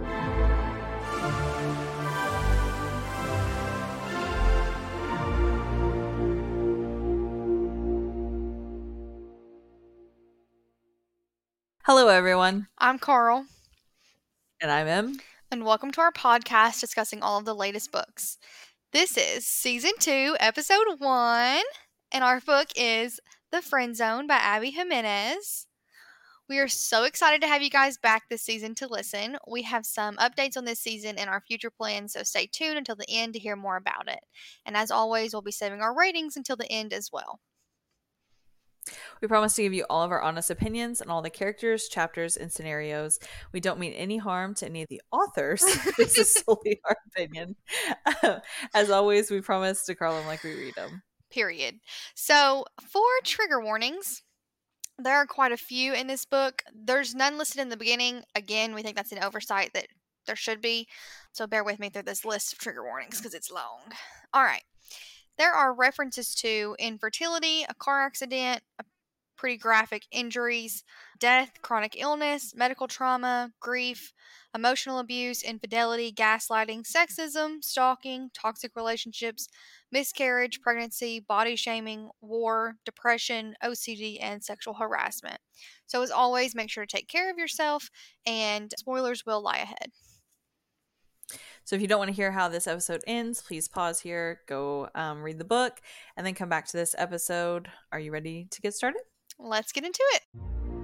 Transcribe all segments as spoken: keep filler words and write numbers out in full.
Hello, everyone. I'm Carl. And I'm Em. And welcome to our podcast discussing all of the latest books. This is Season two, Episode one, and our book is The Friend Zone by Abby Jimenez. We are so excited to have you guys back this season to listen. We have some updates on this season and our future plans, so stay tuned until the end to hear more about it. And as always, we'll be saving our ratings until the end as well. We promise to give you all of our honest opinions on all the characters, chapters, and scenarios. We don't mean any harm to any of the authors. This is solely our opinion. As always, we promise to call them like we read them. Period. So, for trigger warnings, there are quite a few in this book. There's none listed in the beginning. Again, we think that's an oversight that there should be. So bear with me through this list of trigger warnings because it's long. All right. There are references to infertility, a car accident, a pretty graphic injuries, death, chronic illness, medical trauma, grief, emotional abuse, infidelity, gaslighting, sexism, stalking, toxic relationships, miscarriage, pregnancy, body shaming, war, depression, O C D, and sexual harassment. So as always, make sure to take care of yourself, and spoilers will lie ahead. So if you don't want to hear how this episode ends, please pause here, go um, read the book, and then come back to this episode. Are you ready to get started? Let's get into it.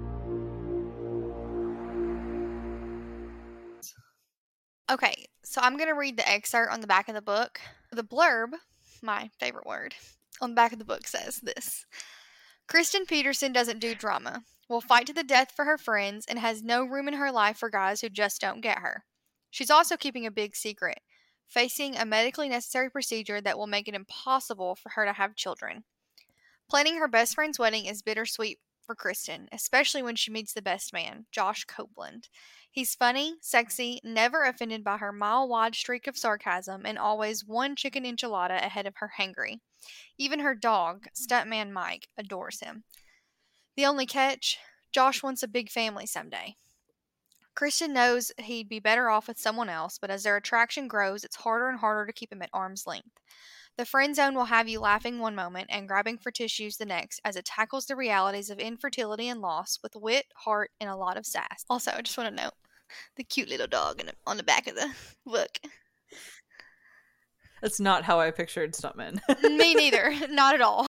Okay, so I'm going to read the excerpt on the back of the book. The blurb, my favorite word, on the back of the book says this. Kristen Peterson doesn't do drama, will fight to the death for her friends, and has no room in her life for guys who just don't get her. She's also keeping a big secret, facing a medically necessary procedure that will make it impossible for her to have children. Planning her best friend's wedding is bittersweet for Kristen, especially when she meets the best man, Josh Copeland. He's funny, sexy, never offended by her mile-wide streak of sarcasm, and always one chicken enchilada ahead of her hangry. Even her dog, Stuntman Mike, adores him. The only catch, Josh wants a big family someday. Kristen knows he'd be better off with someone else, but as their attraction grows, it's harder and harder to keep him at arm's length. The friend zone will have you laughing one moment and grabbing for tissues the next as it tackles the realities of infertility and loss with wit, heart, and a lot of sass. Also, I just want to note the cute little dog on the back of the book. That's not how I pictured Stuntman. Me neither. Not at all.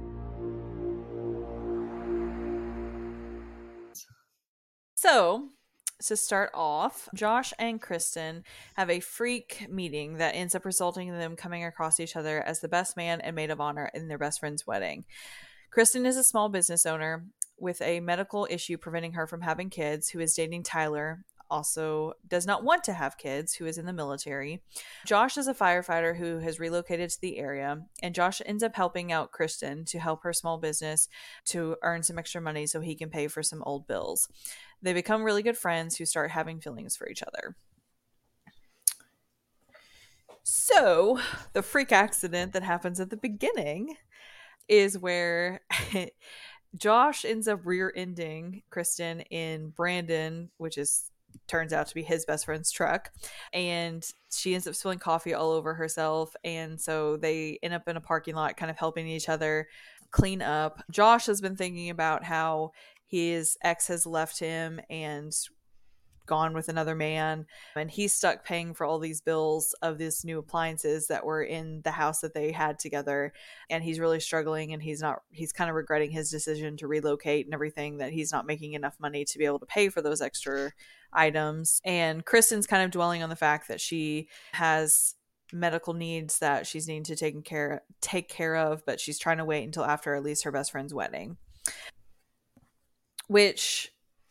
So, to start off, Josh and Kristen have a freak meeting that ends up resulting in them coming across each other as the best man and maid of honor in their best friend's wedding. Kristen is a small business owner with a medical issue preventing her from having kids, who is dating Tyler, also does not want to have kids, who is in the military. Josh is a firefighter who has relocated to the area, and Josh ends up helping out Kristen to help her small business to earn some extra money so he can pay for some old bills. They become really good friends who start having feelings for each other. So, the freak accident that happens at the beginning is where Josh ends up rear-ending Kristen in Brandon, which is turns out to be his best friend's truck, and she ends up spilling coffee all over herself, and so they end up in a parking lot kind of helping each other clean up. Josh has been thinking about how his ex has left him and gone with another man, and he's stuck paying for all these bills of these new appliances that were in the house that they had together, and he's really struggling, and he's not he's kind of regretting his decision to relocate and everything, that he's not making enough money to be able to pay for those extra items. And Kristen's kind of dwelling on the fact that she has medical needs that she's needing to take care take care of, but she's trying to wait until after at least her best friend's wedding, which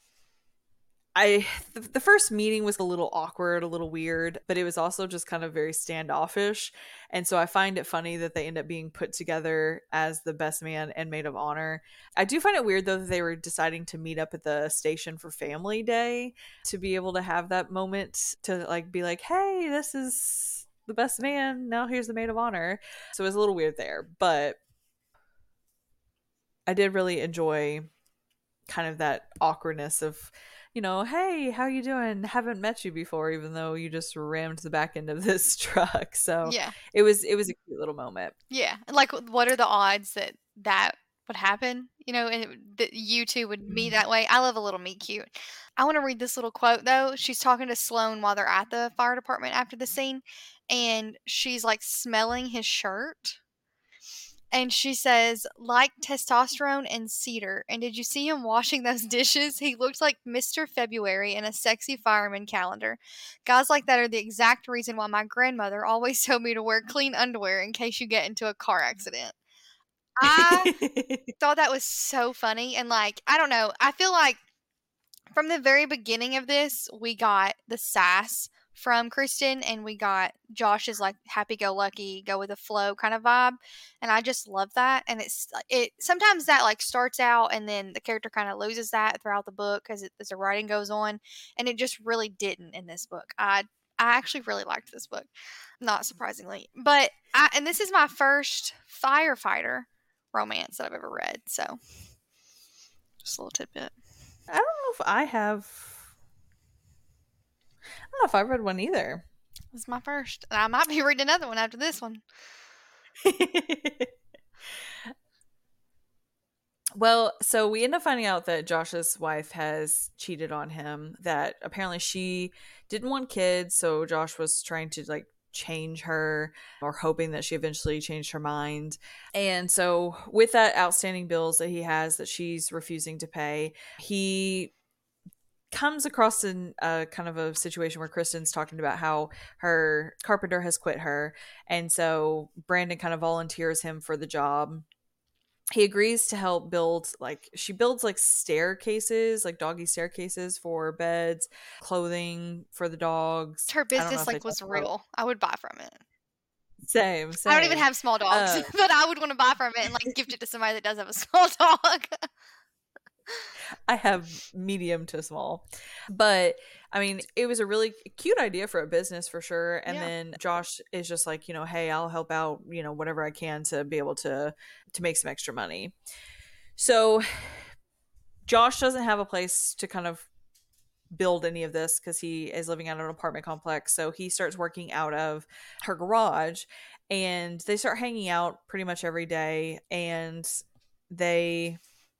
I the, the first meeting was a little awkward, a little weird, but it was also just kind of very standoffish. And so I find it funny that they end up being put together as the best man and maid of honor. I do find it weird, though, that they were deciding to meet up at the station for Family Day to be able to have that moment to like be like, hey, this is the best man. Now here's the maid of honor. So it was a little weird there, but I did really enjoy kind of that awkwardness of you know, hey, how you doing? Haven't met you before, even though you just rammed the back end of this truck. So Yeah. it was it was a cute little moment. Yeah. Like, what are the odds that that would happen? You know, and it- that you two would meet that way. I love a little meet cute. I want to read this little quote though. She's talking to Sloan while they're at the fire department after the scene, and she's like smelling his shirt. And she says, like testosterone and cedar. And did you see him washing those dishes? He looked like Mister February in a sexy fireman calendar. Guys like that are the exact reason why my grandmother always told me to wear clean underwear in case you get into a car accident. I thought that was so funny. And, like, I don't know. I feel like from the very beginning of this, we got the sass from Kristen and we got Josh's like happy go lucky, go with the flow kind of vibe. And I just love that. And it's it sometimes that like starts out and then the character kind of loses that throughout the book as, it, as the writing goes on. And it just really didn't in this book. I I actually really liked this book, not surprisingly. But I and this is my first firefighter romance that I've ever read. So just a little tidbit. I don't know if I have. I don't know if I read one either. This is my first. And I might be reading another one after this one. Well, so we end up finding out that Josh's wife has cheated on him, that apparently she didn't want kids, so Josh was trying to like change her or hoping that she eventually changed her mind. And so with that outstanding bills that he has that she's refusing to pay, he comes across in a kind of a situation where Kristen's talking about how her carpenter has quit her. And so Brandon kind of volunteers him for the job. He agrees to help build, like, she builds like staircases, like doggy staircases for beds, clothing for the dogs. Her I don't know business if they like was talk about- real. I would buy from it. Same, same. I don't even have small dogs, Uh, but I would want to buy from it and like gift it to somebody that does have a small dog. I have medium to small. But I mean, it was a really cute idea for a business for sure. And Yeah. then Josh is just like, you know, hey, I'll help out, you know, whatever I can to be able to to make some extra money. So Josh doesn't have a place to kind of build any of this because he is living out of an apartment complex. So he starts working out of her garage and they start hanging out pretty much every day. And they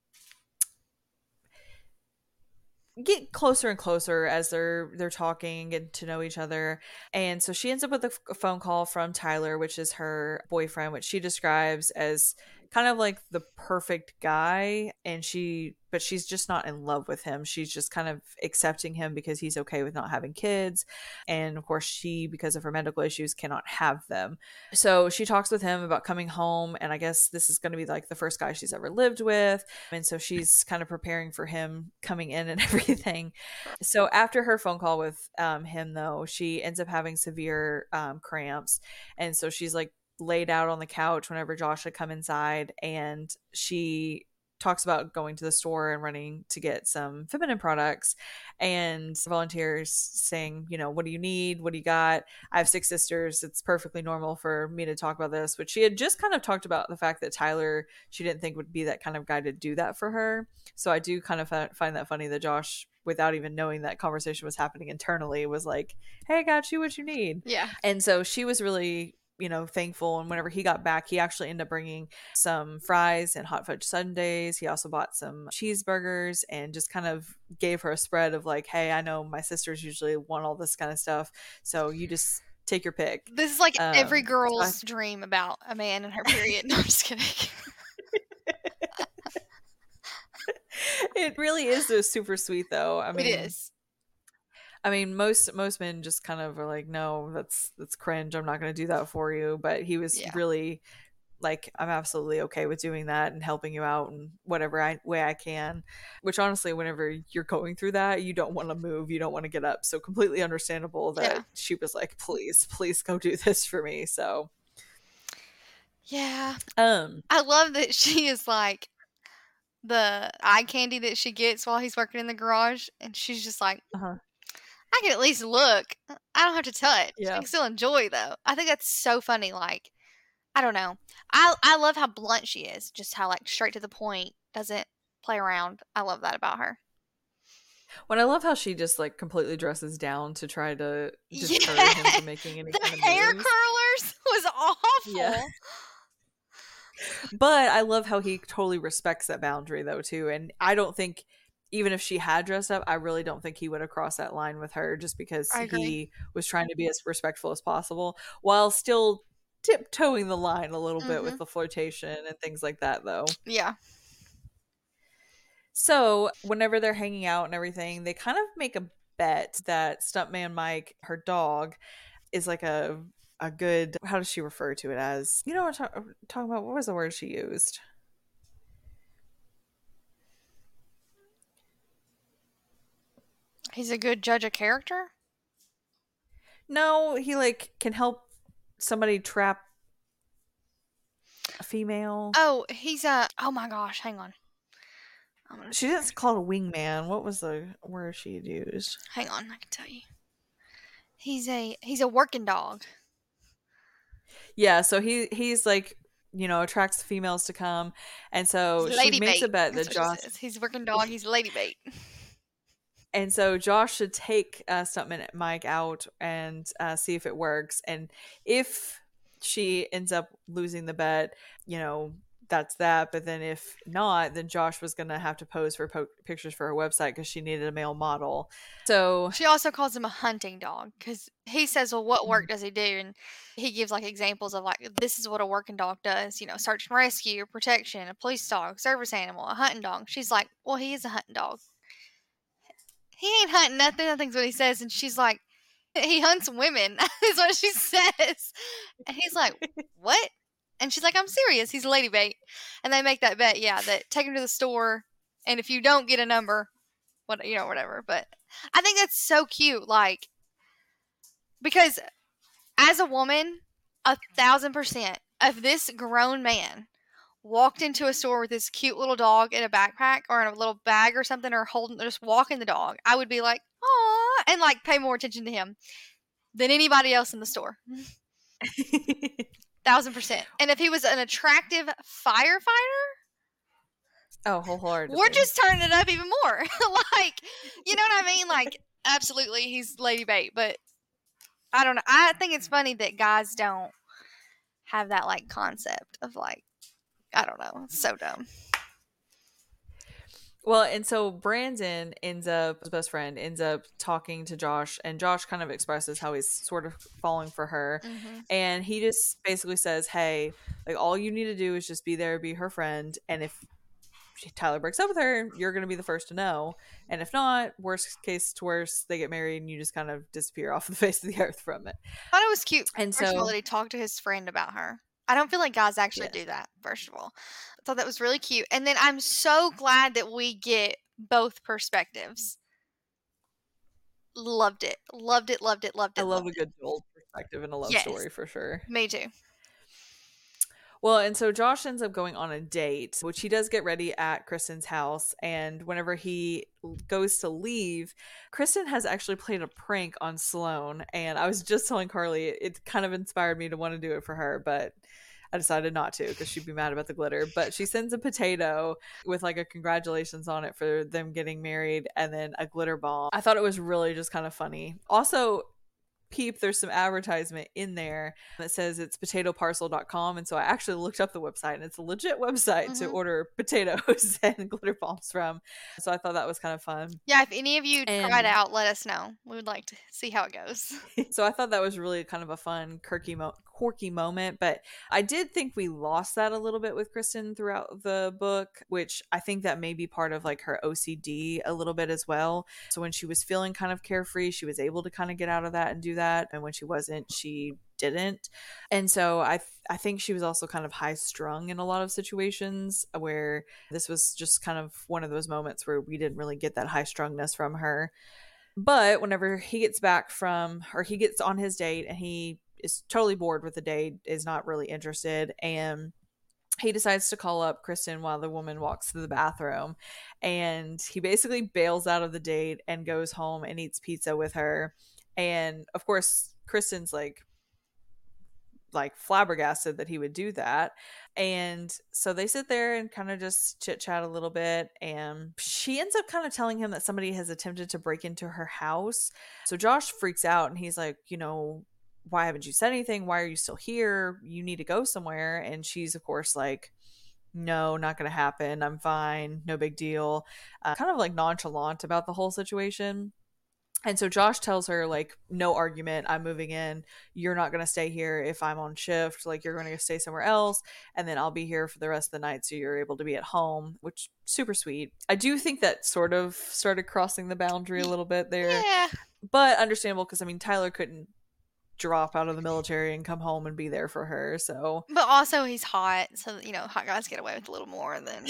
get closer and closer as they're they're talking and getting to know each other. And so she ends up with a, f- a phone call from Tyler, which is her boyfriend, which she describes as kind of like the perfect guy. And she but she's just not in love with him. She's just kind of accepting him because he's okay with not having kids. And of course she, because of her medical issues, cannot have them. So she talks with him about coming home, and I guess this is going to be like the first guy she's ever lived with. And so she's kind of preparing for him coming in and everything. So after her phone call with um, him, though, she ends up having severe um, cramps. And so she's like laid out on the couch whenever Josh had come inside, and she talks about going to the store and running to get some feminine products, and volunteers saying, you know, what do you need? What do you got? I have six sisters. It's perfectly normal for me to talk about this, which she had just kind of talked about the fact that Tyler, she didn't think would be that kind of guy to do that for her. So I do kind of find that funny that Josh, without even knowing that conversation was happening internally, was like, hey, I got you what you need. Yeah. And so she was really, you know, thankful. And whenever he got back, he actually ended up bringing some fries and hot fudge sundaes. He also bought some cheeseburgers and just kind of gave her a spread of like, hey, I know my sisters usually want all this kind of stuff, so you just take your pick. This is like Um, every girl's so I- dream about a man and her period. No, I'm just kidding. It really is so super sweet, though. I mean, It is. I mean, most most men just kind of are like, no, that's that's cringe. I'm not going to do that for you. But he was Yeah. really like, I'm absolutely okay with doing that and helping you out in whatever I, way I can. Which honestly, whenever you're going through that, you don't want to move, you don't want to get up. So completely understandable that Yeah. she was like, please, please go do this for me. So Yeah. um, I love that she is like the eye candy that she gets while he's working in the garage. And she's just like, uh-huh. I can at least look. I don't have to touch. Yeah. I can still enjoy, though. I think that's so funny. Like, I don't know. I I love how blunt she is. Just how, like, straight to the point. Doesn't play around. I love that about her. When I love how she just like completely dresses down to try to deter Yeah, him from making any the kind of hair moves. curlers was Yeah. awful. But I love how he totally respects that boundary though too. And I don't think even if she had dressed up, I really don't think he would have crossed that line with her just because I agree. he was trying to be as respectful as possible while still tiptoeing the line a little bit Hmm. with the flirtation and things like that though. Yeah. So, whenever they're hanging out and everything, they kind of make a bet that Stuntman Mike, her dog, is like a a good, how does she refer to it as? You know what I'm ta- talking about? What was the word she used? He's a good judge of character. No, he like can help somebody trap a female. Oh, he's a. Oh my gosh, hang on. I'm gonna She didn't call it a wingman. What was the word she had used? hang on. I can tell you. He's a he's a working dog. Yeah, so he he's like, you know, attracts the females to come. And He's so she lady makes a bait. bet That's that what she Josh says. He's a working dog. He's lady bait. and so Josh should take uh, Stuntman Mike out and uh, see if it works. And if she ends up losing the bet, you know, that's that. But then if not, then Josh was going to have to pose for po- pictures for her website because she needed a male model. So She also calls him a hunting dog because he says, "Well, what work does he do?" And he gives like examples of like this is what a working dog does. You know, search and rescue, protection, a police dog, service animal, a hunting dog. She's like, "Well, he is a hunting dog. He ain't hunting nothing." I think's what he says, and she's like, "He hunts women," is what she says. And he's like, "What?" And she's like, "I'm serious. He's a lady bait." And they make that bet, yeah, that take him to the store, and if you don't get a number, what you know, whatever. But I think that's so cute, like because as a woman, a thousand percent, if this grown man walked into a store with this cute little dog in a backpack or in a little bag or something, or holding, just walking the dog, I would be like, "Aw," and like pay more attention to him than anybody else in the store. Thousand percent. And if he was an attractive firefighter, oh, wholeheartedly. we're just turning it up even more. Like, you know what I mean? Like, absolutely, he's lady bait. But I don't know. I think it's funny that guys don't have that like concept of like, I don't know. It's so dumb. Well, and so Brandon ends up, his best friend ends up talking to Josh, and Josh kind of expresses how he's sort of falling for her. Mm-hmm. And he just basically says, hey, like, all you need to do is just be there, be her friend. And if Tyler breaks up with her, you're going to be the first to know. And if not, worst case to worst, they get married and you just kind of disappear off the face of the earth from it. I thought it was cute. And First of all, so, that he talked to his friend about her. I don't feel like guys actually yes. do that, first of all. I thought that was really cute. And then I'm so glad that we get both perspectives. Loved it. Loved it, loved it, loved it. I love loved a good old perspective in a love Yes. story for sure. Me too. Well, and so Josh ends up going on a date, which he does get ready at Kristen's house. And whenever he goes to leave, Kristen has actually played a prank on Sloane. And I was just telling Carly, it kind of inspired me to want to do it for her, but I decided not to because she'd be mad about the glitter. But she sends a potato with like a congratulations on it for them getting married and then a glitter bomb. I thought it was really just kind of funny. Also, peep, there's some advertisement in there that says it's potato parcel dot com, and so I actually looked up the website and it's a legit website mm-hmm. to order potatoes and glitter bombs from, so I thought that was kind of fun. Yeah, if any of you and, try it out, let us know. We would like to see how it goes. So I thought that was really kind of a fun quirky, mo- quirky moment, but I did think we lost that a little bit with Kristen throughout the book, which I think that may be part of like her O C D a little bit as well. So when she was feeling kind of carefree, she was able to kind of get out of that and do that, and when she wasn't, she didn't. And so I th- I think she was also kind of high strung in a lot of situations, where this was just kind of one of those moments where we didn't really get that high strungness from her. But whenever he gets back from, or he gets on his date and he is totally bored with the date, is not really interested, and he decides to call up Kristen while the woman walks to the bathroom, and he basically bails out of the date and goes home and eats pizza with her. And of course Kristen's like like flabbergasted that he would do that. And so they sit there and kind of just chit chat a little bit. And she ends up kind of telling him that somebody has attempted to break into her house. So Josh freaks out and he's like, you know, why haven't you said anything? Why are you still here? You need to go somewhere. And she's, of course, like, no, not going to happen. I'm fine. No big deal. Uh, kind of like nonchalant about the whole situation. And so Josh tells her, like, no argument. I'm moving in. You're not going to stay here if I'm on shift. Like, you're going to stay somewhere else. And then I'll be here for the rest of the night so you're able to be at home, which super sweet. I do think that sort of started crossing the boundary a little bit there. Yeah. But understandable because, I mean, Tyler couldn't drop out of the military and come home and be there for her. So, but also he's hot. So, you know, hot guys get away with a little more than...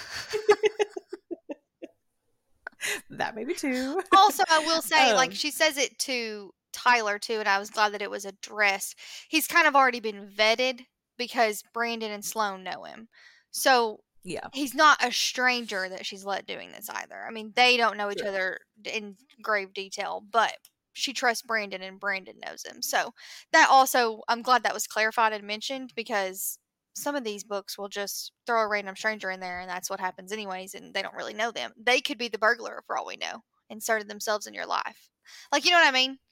that maybe too. Also, I will say, um, like, she says it to Tyler too, and I was glad that it was addressed. He's kind of already been vetted because Brandon and Sloane know him. So yeah, he's not a stranger that she's let doing this either. I mean, they don't know each sure. other in grave detail, but she trusts Brandon and Brandon knows him. So that also, I'm glad that was clarified and mentioned, because some of these books will just throw a random stranger in there and that's what happens anyways, and they don't really know them. They could be the burglar for all we know, inserted themselves in your life. Like, you know what I mean?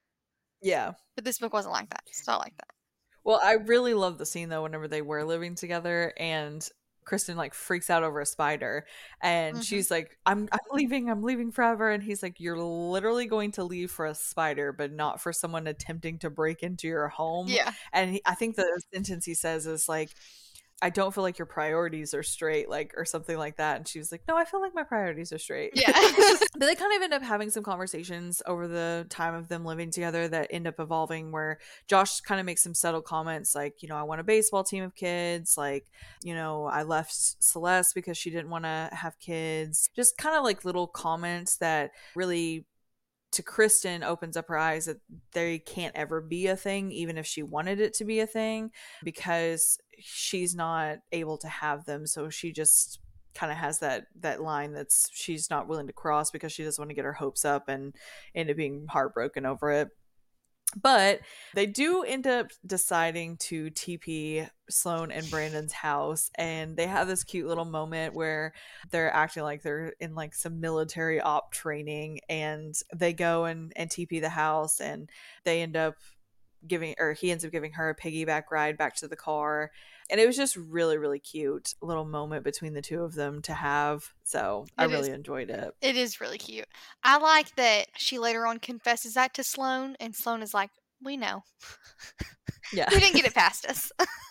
Yeah. But this book wasn't like that. It's not like that. Well, I really love the scene though whenever they were living together and Kristen like freaks out over a spider and mm-hmm. she's like, I'm I'm leaving, I'm leaving forever. And he's like, you're literally going to leave for a spider, but not for someone attempting to break into your home. Yeah. And he, I think the sentence he says is like, I don't feel like your priorities are straight, like, or something like that. And she was like, no, I feel like my priorities are straight. Yeah. But they kind of end up having some conversations over the time of them living together that end up evolving where Josh kind of makes some subtle comments like, you know, I want a baseball team of kids. Like, you know, I left Celeste because she didn't want to have kids. Just kind of like little comments that really, to Kristen, opens up her eyes that they can't ever be a thing, even if she wanted it to be a thing, because she's not able to have them. So she just kind of has that that line that's she's not willing to cross because she doesn't want to get her hopes up and end up being heartbroken over it. But they do end up deciding to T P Sloane and Brandon's house, and they have this cute little moment where they're acting like they're in like some military op training, and they go and, and T P the house, and they end up giving, or he ends up giving her a piggyback ride back to the car. And it was just really, really cute little moment between the two of them to have. So I really enjoyed it. It is really cute. I like that she later on confesses that to Sloane, and Sloane is like, we know. Yeah. We didn't get it past us.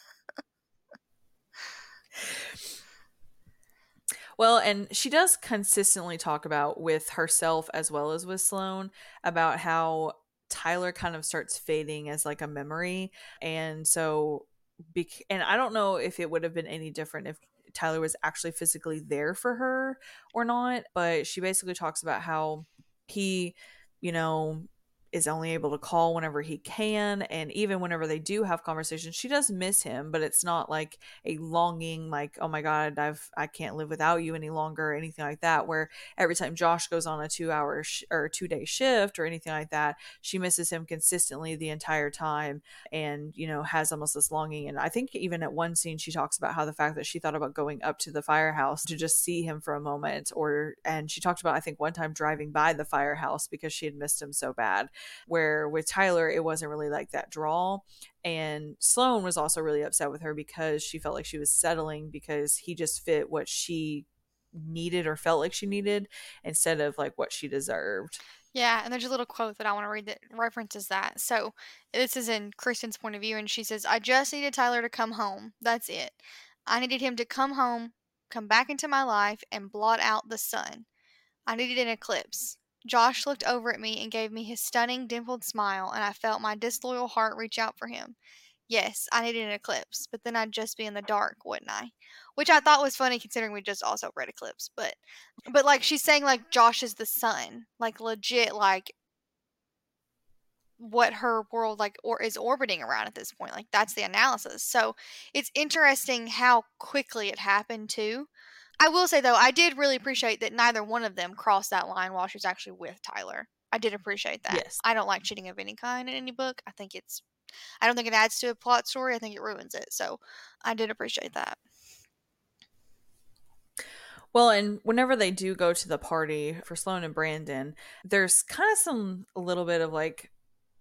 Well, and she does consistently talk about with herself as well as with Sloane about how Tyler kind of starts fading as like a memory. And so Be- and I don't know if it would have been any different if Tyler was actually physically there for her or not, but she basically talks about how he, you know, is only able to call whenever he can, and even whenever they do have conversations, she does miss him, but it's not like a longing like, oh my god, I've I can't live without you any longer or anything like that, where every time Josh goes on a two hour sh- or two day shift or anything like that, she misses him consistently the entire time, and you know, has almost this longing. And I think even at one scene she talks about how the fact that she thought about going up to the firehouse to just see him for a moment, or and she talked about, I think one time driving by the firehouse because she had missed him so bad. Where with Tyler, it wasn't really like that draw. And Sloane was also really upset with her because she felt like she was settling because he just fit what she needed or felt like she needed instead of like what she deserved. Yeah, and there's a little quote that I want to read that references that. So this is in Kristen's point of view, and she says, I just needed Tyler to come home. That's it. I needed him to come home, come back into my life, and blot out the sun. I needed an eclipse. Josh looked over at me and gave me his stunning dimpled smile, and I felt my disloyal heart reach out for him. Yes, I needed an eclipse, but then I'd just be in the dark, wouldn't I? Which I thought was funny considering we just also read Eclipse, but but like she's saying like Josh is the sun, like legit, like what her world like or is orbiting around at this point. Like that's the analysis. So it's interesting how quickly it happened too. I will say, though, I did really appreciate that neither one of them crossed that line while she was actually with Tyler. I did appreciate that. Yes. I don't like cheating of any kind in any book. I think it's I don't think it adds to a plot story. I think it ruins it. So I did appreciate that. Well, and whenever they do go to the party for Sloan and Brandon, there's kind of some a little bit of like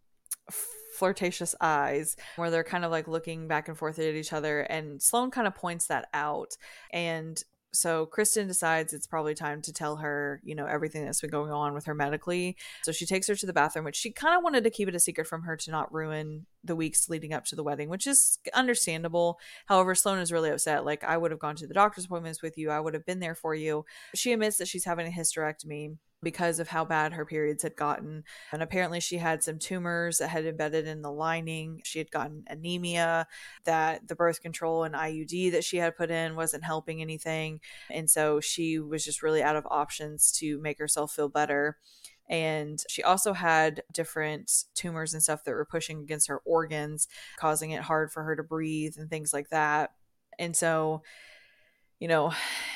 flirtatious eyes where they're kind of like looking back and forth at each other, and Sloan kind of points that out. And so Kristen decides it's probably time to tell her, you know, everything that's been going on with her medically. So she takes her to the bathroom, which she kind of wanted to keep it a secret from her to not ruin the weeks leading up to the wedding, which is understandable. However, Sloan is really upset. Like, I would have gone to the doctor's appointments with you. I would have been there for you. She admits that she's having a hysterectomy because of how bad her periods had gotten. And apparently she had some tumors that had embedded in the lining. She had gotten anemia, that the birth control and I U D that she had put in wasn't helping anything. And so she was just really out of options to make herself feel better. And she also had different tumors and stuff that were pushing against her organs, causing it hard for her to breathe and things like that. And so, you know,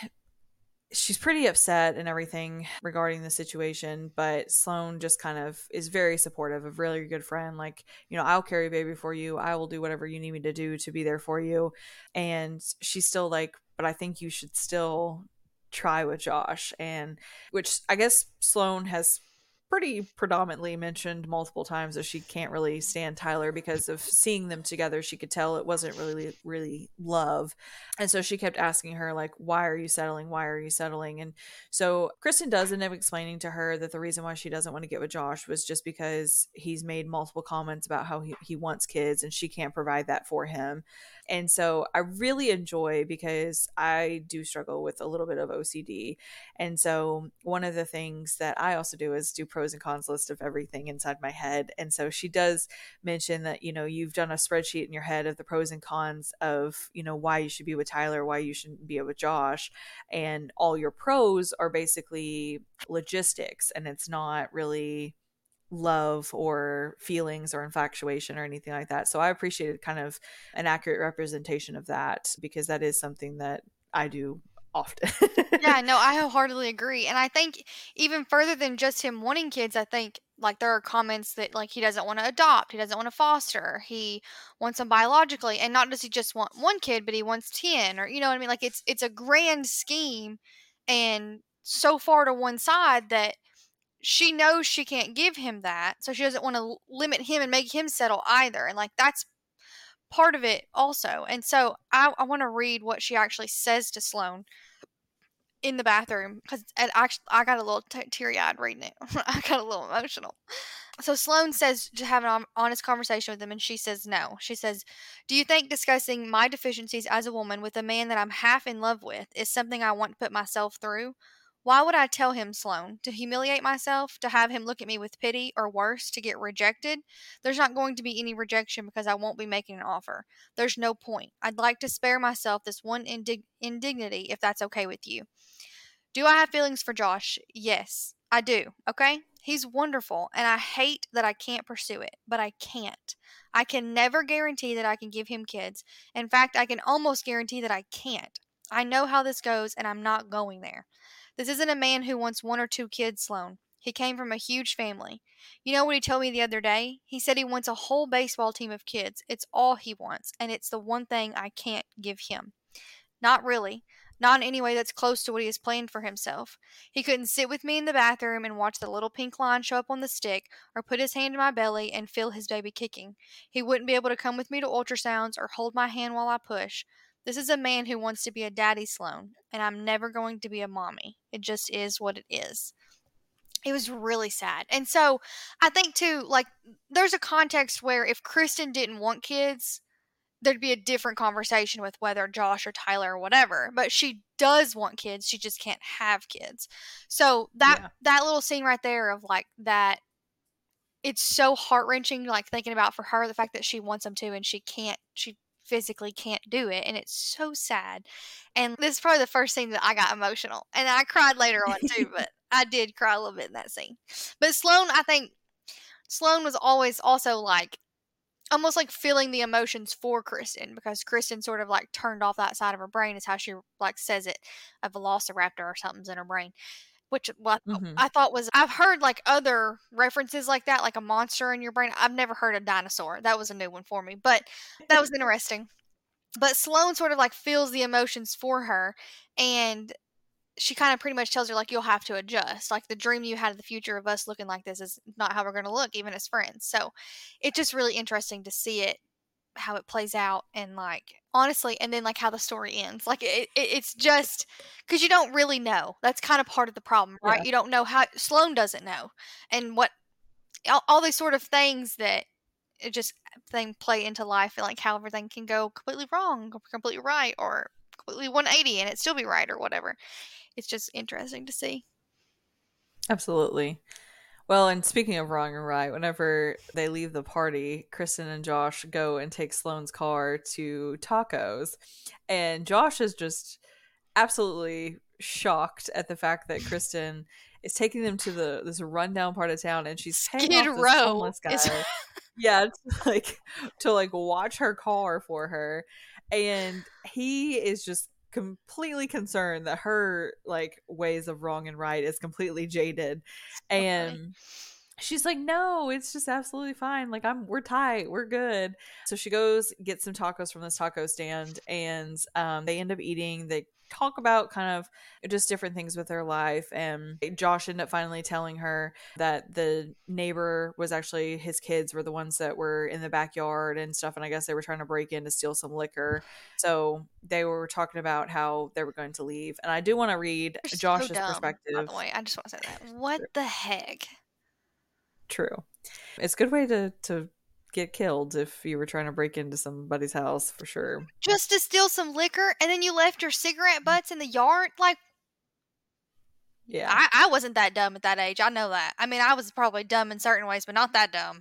she's pretty upset and everything regarding the situation, but Sloan just kind of is very supportive, a really good friend. Like, you know, I'll carry baby for you. I will do whatever you need me to do to be there for you. And she's still like, but I think you should still try with Josh. And which I guess Sloan has pretty predominantly mentioned multiple times that she can't really stand Tyler because of seeing them together. She could tell it wasn't really, really love. And so she kept asking her, like, why are you settling? Why are you settling? And so Kristen does end up explaining to her that the reason why she doesn't want to get with Josh was just because he's made multiple comments about how he, he wants kids and she can't provide that for him. And so I really enjoy, because I do struggle with a little bit of O C D. And so one of the things that I also do is do pros and cons list of everything inside my head. And so she does mention that, you know, you've done a spreadsheet in your head of the pros and cons of, you know, why you should be with Tyler, why you shouldn't be with Josh. And all your pros are basically logistics, and it's not really love or feelings or infatuation or anything like that. So I appreciated kind of an accurate representation of that, because that is something that I do often. Yeah, no, I wholeheartedly agree. And I think even further than just him wanting kids, I think like there are comments that like he doesn't want to adopt, he doesn't want to foster, he wants them biologically, and not does he just want one kid, but he wants ten, or you know what I mean? Like it's it's a grand scheme, and so far to one side that she knows she can't give him that, so she doesn't want to limit him and make him settle either. And like that's part of it also. And so I, I want to read what she actually says to Sloan in the bathroom, because actually I got a little t- teary-eyed reading it. I got a little emotional. So Sloan says to have an honest conversation with him, and she says no. She says, do you think discussing my deficiencies as a woman with a man that I'm half in love with is something I want to put myself through? Why would I tell him, Sloan? To humiliate myself? To have him look at me with pity? Or worse, to get rejected? There's not going to be any rejection because I won't be making an offer. There's no point. I'd like to spare myself this one indig- indignity if that's okay with you. Do I have feelings for Josh? Yes, I do. Okay? He's wonderful, and I hate that I can't pursue it, but I can't. I can never guarantee that I can give him kids. In fact, I can almost guarantee that I can't. I know how this goes, and I'm not going there. This isn't a man who wants one or two kids, Sloan. He came from a huge family. You know what he told me the other day? He said he wants a whole baseball team of kids. It's all he wants, and it's the one thing I can't give him. Not really. Not in any way that's close to what he has planned for himself. He couldn't sit with me in the bathroom and watch the little pink line show up on the stick, or put his hand in my belly and feel his baby kicking. He wouldn't be able to come with me to ultrasounds or hold my hand while I push. This is a man who wants to be a daddy, Sloan, and I'm never going to be a mommy. It just is what it is. It was really sad. And so I think too, like, there's a context where if Kristen didn't want kids, there'd be a different conversation with whether Josh or Tyler or whatever. But she does want kids. She just can't have kids. So that Yeah. that little scene right there of like that, it's so heart wrenching. Like thinking about for her the fact that she wants them to and she can't. She physically can't do it, and it's so sad. And this is probably the first scene that I got emotional, and I cried later on too. But I did cry a little bit in that scene. But Sloan, I think Sloan was always also like almost like feeling the emotions for Kristen, because Kristen sort of like turned off that side of her brain, is how she like says it, a velociraptor or something's in her brain. which well, Mm-hmm. I thought was, I've heard like other references like that, like a monster in your brain. I've never heard a dinosaur. That was a new one for me, but that was interesting. But Sloane sort of like feels the emotions for her, and she kind of pretty much tells her like, you'll have to adjust. Like the dream you had of the future of us looking like this is not how we're going to look, even as friends. So it's just really interesting to see it, how it plays out, and like honestly, and then like how the story ends. Like it, it it's just because you don't really know. That's kind of part of the problem, right? Yeah. You don't know how Sloane doesn't know, and what all, all these sort of things that it just thing play into life, and like how everything can go completely wrong, or completely right, or completely one eighty, and it still be right or whatever. It's just interesting to see. Absolutely. Well, and speaking of wrong and right, whenever they leave the party, Kristen and Josh go and take Sloane's car to tacos. And Josh is just absolutely shocked at the fact that Kristen is taking them to the this rundown part of town and she's paying Skid off this Row homeless guy. is Yeah, to like to like watch her car for her. And he is just completely concerned that her like ways of wrong and right is completely jaded. so funny. And she's like, no, it's just absolutely fine. Like I'm we're tight, we're good. So she goes, gets some tacos from this taco stand, and um, they end up eating. They talk about kind of just different things with their life, and Josh ended up finally telling her that the neighbor was actually his kids were the ones that were in the backyard and stuff, and I guess they were trying to break in to steal some liquor. So they were talking about how they were going to leave, and I do want to read They're so Josh's dumb, by perspective. the way. I just want to say that. What the heck? True. It's a good way to to get killed if you were trying to break into somebody's house, for sure. Just to steal some liquor, and then you left your cigarette butts in the yard? Like, Yeah. I, I wasn't that dumb at that age. I know that. I mean, I was probably dumb in certain ways, but not that dumb.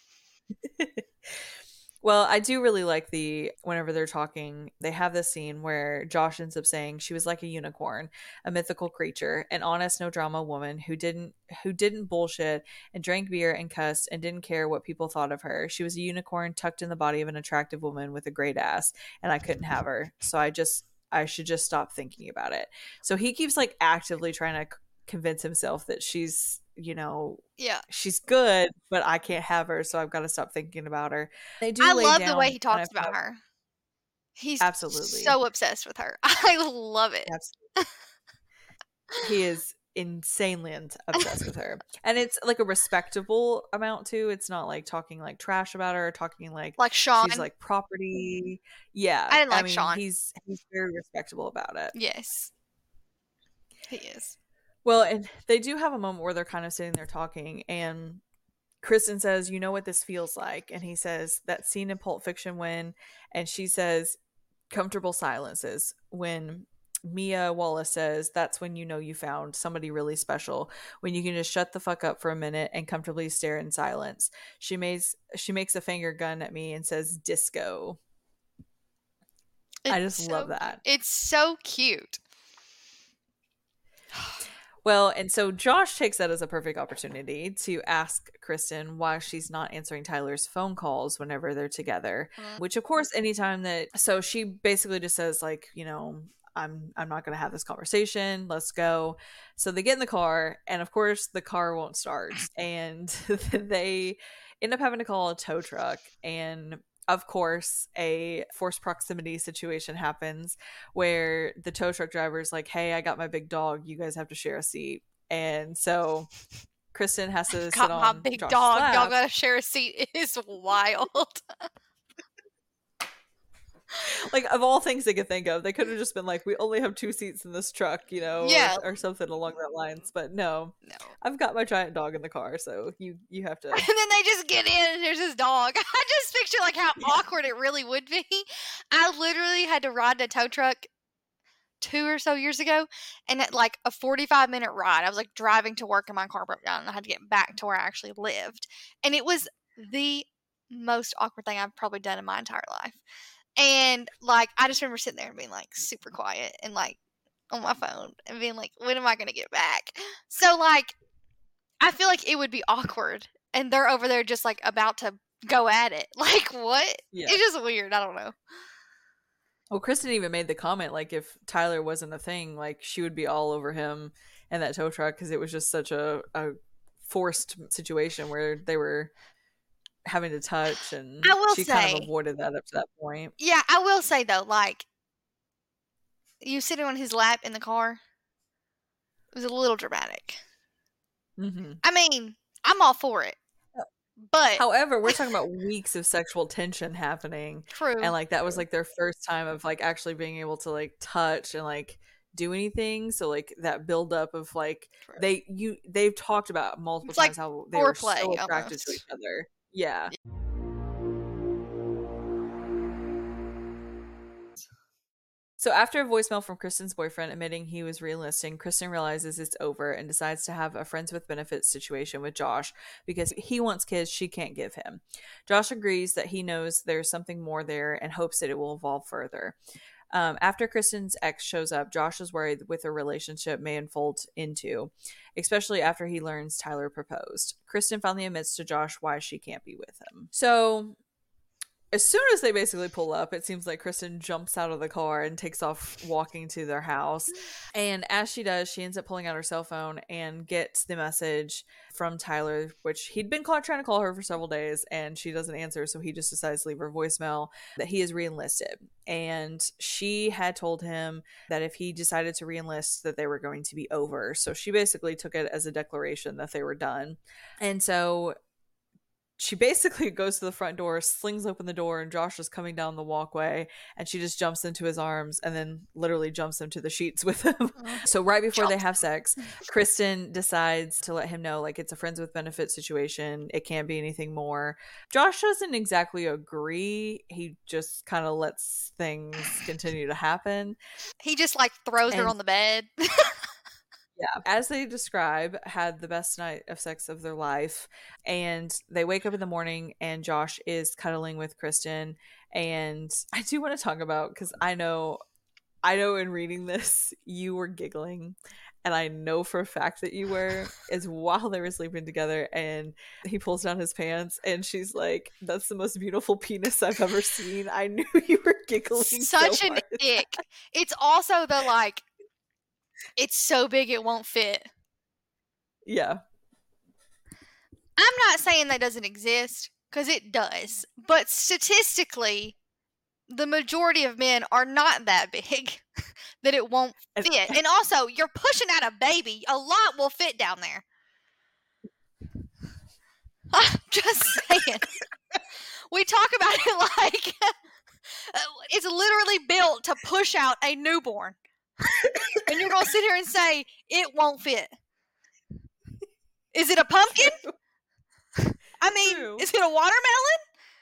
Well, I do really like the whenever they're talking, they have this scene where Josh ends up saying she was like a unicorn, a mythical creature, an honest, no drama woman who didn't who didn't bullshit and drank beer and cussed and didn't care what people thought of her. She was a unicorn tucked in the body of an attractive woman with a great ass, and I couldn't have her. So I just I should just stop thinking about it. So he keeps like actively trying to c- convince himself that she's, you know, Yeah. she's good, but I can't have her, so I've got to stop thinking about her. They do I lay love down the way he kind talks of about how- her. He's Absolutely. so obsessed with her. I love it. Absolutely. He is insanely obsessed with her. And it's like a respectable amount too. It's not like talking like trash about her, talking like Like Sean. she's like property. Yeah. I didn't like mean, Sean. he's he's very respectable about it. Yes. He is. Well, and they do have a moment where they're kind of sitting there talking, and Kristen says, you know what this feels like? And he says, that scene in Pulp Fiction when, and she says, comfortable silences. When Mia Wallace says, that's when you know you found somebody really special. When you can just shut the fuck up for a minute and comfortably stare in silence. She makes, she makes a finger gun at me and says, disco. It's I just so, love that. It's so cute. Well, and so Josh takes that as a perfect opportunity to ask Kristen why she's not answering Tyler's phone calls whenever they're together, mm-hmm. which of course, anytime that, so she basically just says like, you know, I'm, I'm not going to have this conversation. Let's go. So they get in the car, and of course the car won't start, and they end up having to call a tow truck, and of course, a forced proximity situation happens where the tow truck driver is like, hey, I got my big dog. You guys have to share a seat. And so Kristen has to got sit my on my big Josh's dog. lap. Y'all got to share a seat. It is wild. Like, of all things they could think of, they could have just been like, we only have two seats in this truck, you know, yeah. or, or something along that lines. But no, no, I've got my giant dog in the car, so you you have to. And then they just get in, and there's this dog. I just picture like how yeah. awkward it really would be. I literally had to ride a tow truck two or so years ago, and at like a forty-five minute ride, I was like driving to work and my car broke down, and I had to get back to where I actually lived, and it was the most awkward thing I've probably done in my entire life. And like I just remember sitting there and being like super quiet and like on my phone and being like, when am I gonna get back? So like I feel like it would be awkward, and they're over there just like about to go at it. Like what? Yeah. It's just weird. I don't know. Well, Kristen even made the comment like if Tyler wasn't a thing, like she would be all over him in that tow truck because it was just such a, a forced situation where they were having to touch, and I will she say, kind of avoided that up to that point. Yeah, I will say though, like, you sitting on his lap in the car, it was a little dramatic. Mm-hmm. I mean, I'm all for it. But however, we're talking about weeks of sexual tension happening. True. And like that was like their first time of like actually being able to like touch and like do anything. So like that buildup of like True. they you they've talked about multiple it's times like how they were so attracted almost. to each other. Yeah. So after a voicemail from Kristen's boyfriend admitting he was re-enlisting, Kristen realizes it's over and decides to have a friends with benefits situation with Josh because he wants kids she can't give him. Josh agrees that he knows there's something more there and hopes that it will evolve further. Um, after Kristen's ex shows up, Josh is worried with a relationship may unfold into, especially after he learns Tyler proposed. Kristen finally admits to Josh why she can't be with him. So as soon as they basically pull up, it seems like Kristen jumps out of the car and takes off walking to their house. And as she does, she ends up pulling out her cell phone and gets the message from Tyler, which he'd been call- trying to call her for several days, and she doesn't answer. So he just decides to leave her voicemail that he is re-enlisted. And she had told him that if he decided to re-enlist, that they were going to be over. So she basically took it as a declaration that they were done. And so she basically goes to the front door, slings open the door, and Josh is coming down the walkway, and she just jumps into his arms and then literally jumps into the sheets with him. Oh, so right before jump. they have sex, Kristen decides to let him know, like, it's a friends with benefits situation. It can't be anything more. Josh doesn't exactly agree. He just kind of lets things continue to happen. He just, like, throws and- her on the bed. Yeah, as they describe, had the best night of sex of their life, and they wake up in the morning and Josh is cuddling with Kristen. And I do want to talk about, because I know I know in reading this you were giggling, and I know for a fact that you were, is while they were sleeping together and he pulls down his pants and she's like, that's the most beautiful penis I've ever seen. I knew you were giggling. Such so an hard. ick. It's also the like, it's so big it won't fit. Yeah. I'm not saying that doesn't exist, because it does. But statistically, the majority of men are not that big that it won't fit. And also, you're pushing out a baby. A lot will fit down there. I'm just saying. We talk about it like it's literally built to push out a newborn. And you're going to sit here and say, it won't fit. Is it a pumpkin? True. I mean, True. Is it a watermelon?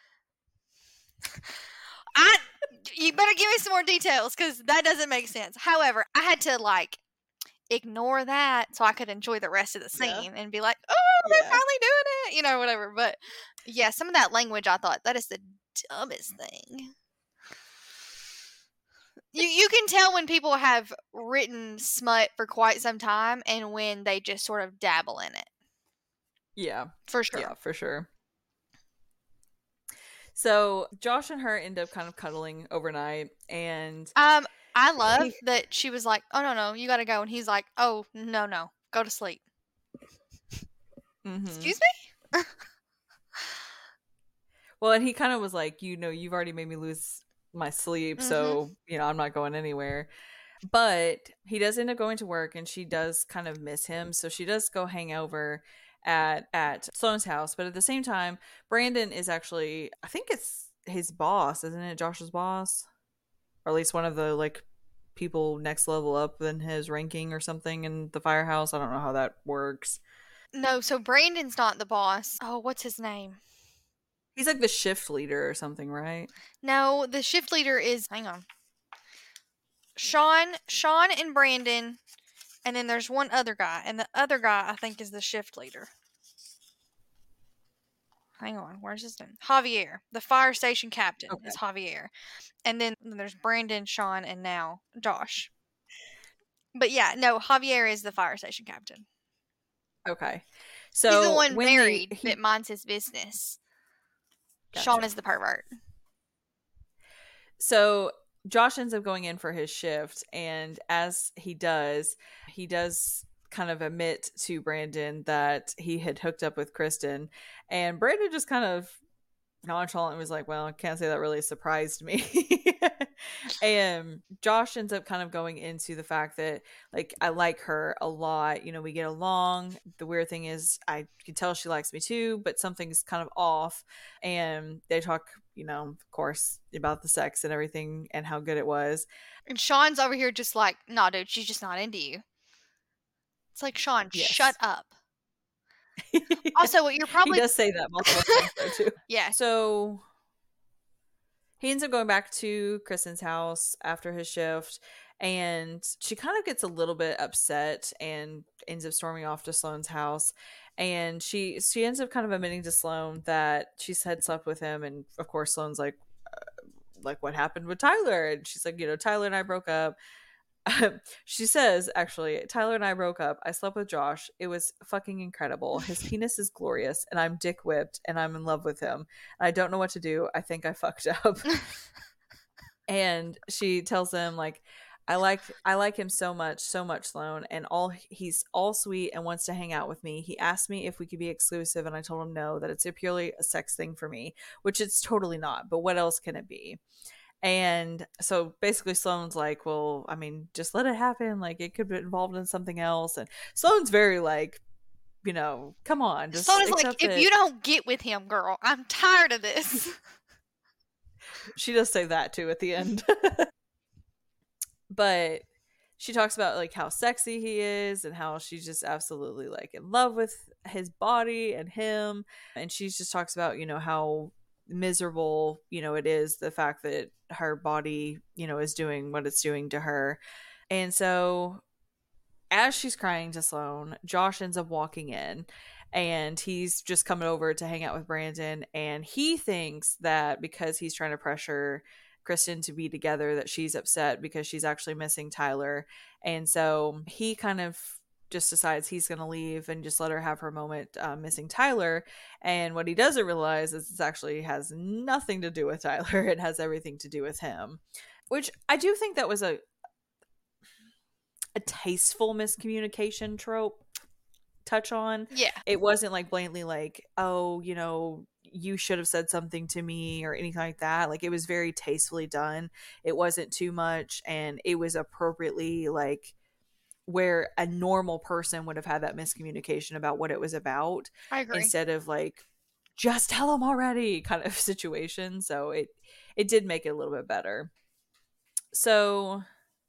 I, you better give me some more details, because that doesn't make sense. However, I had to, like, ignore that so I could enjoy the rest of the scene yeah. and be like, oh, they're yeah. finally doing it, you know, whatever. But, yeah, some of that language, I thought, that is the dumbest thing. You you can tell when people have written smut for quite some time and when they just sort of dabble in it. Yeah. For sure. Yeah, for sure. So Josh and her end up kind of cuddling overnight, and um, I love he, that she was like, "Oh no, no, you gotta go," and he's like, "Oh no, no, go to sleep." Mm-hmm. Excuse me. Well, and he kind of was like, "You know, you've already made me lose my sleep, mm-hmm. so you know I'm not going anywhere." But he does end up going to work, and she does kind of miss him, so she does go hang over at at Sloane's house. But at the same time, Brandon is actually, I think it's his boss, isn't it? Josh's boss, or at least one of the like people next level up in his ranking or something in the firehouse. I don't know how that works. No, so Brandon's not the boss. Oh, what's his name? He's like the shift leader or something, right? No, the shift leader is, hang on. Sean, Sean and Brandon, and then there's one other guy, and the other guy I think is the shift leader. Hang on, where's his name? Javier, the fire station captain okay. is Javier. And then there's Brandon, Sean, and now Josh. But yeah, no, Javier is the fire station captain. Okay. So he's the one married they, he... that minds his business. Gotcha. Sean is the pervert. So Josh ends up going in for his shift, and as he does, he does kind of admit to Brandon that he had hooked up with Kristen, and Brandon just kind of nonchalant was like, well, I can't say that really surprised me. And Josh ends up kind of going into the fact that, like, I like her a lot. You know, we get along. The weird thing is I can tell she likes me too, but something's kind of off. And they talk, you know, of course, about the sex and everything and how good it was. And Sean's over here just like, nah, dude, she's just not into you. It's like, Sean, Yes. shut up. Also, what you're probably... He does say that multiple times though, too. Yeah. So he ends up going back to Kristen's house after his shift, and she kind of gets a little bit upset and ends up storming off to Sloane's house. And she she ends up kind of admitting to Sloane that she had slept with him, and of course Sloane's like, uh, like, what happened with Tyler? And she's like, you know, Tyler and I broke up. She says, actually, Tyler and I broke up. I slept with Josh. It was fucking incredible. His penis is glorious, and I'm dick whipped, and I'm in love with him. And I don't know what to do. I think I fucked up. And she tells him, like, I like I like him so much, so much, Sloane, and all he's all sweet and wants to hang out with me. He asked me if we could be exclusive, and I told him no, that it's a purely a sex thing for me, which it's totally not. But what else can it be? And so basically Sloane's like, well, I mean, just let it happen. Like, it could be involved in something else. And Sloane's very like, you know, come on. Just Sloane is like, if it. you don't get with him, girl, I'm tired of this. She does say that too at the end. But she talks about like how sexy he is and how she's just absolutely like in love with his body and him. And she just talks about, you know, how miserable, you know, it is, the fact that her body, you know, is doing what it's doing to her. And so as she's crying to Sloane, Josh ends up walking in, and he's just coming over to hang out with Brandon, and he thinks that because he's trying to pressure Kristen to be together, that she's upset because she's actually missing Tyler. And so he kind of just decides he's going to leave and just let her have her moment uh, missing Tyler. And what he doesn't realize is this actually has nothing to do with Tyler. It has everything to do with him, which I do think that was a a tasteful miscommunication trope touch on. Yeah. It wasn't like blatantly like, oh, you know, you should have said something to me or anything like that. Like, it was very tastefully done. It wasn't too much, and it was appropriately like where a normal person would have had that miscommunication about what it was about. I agree. Instead of like, just tell them already kind of situation. So it it did make it a little bit better. So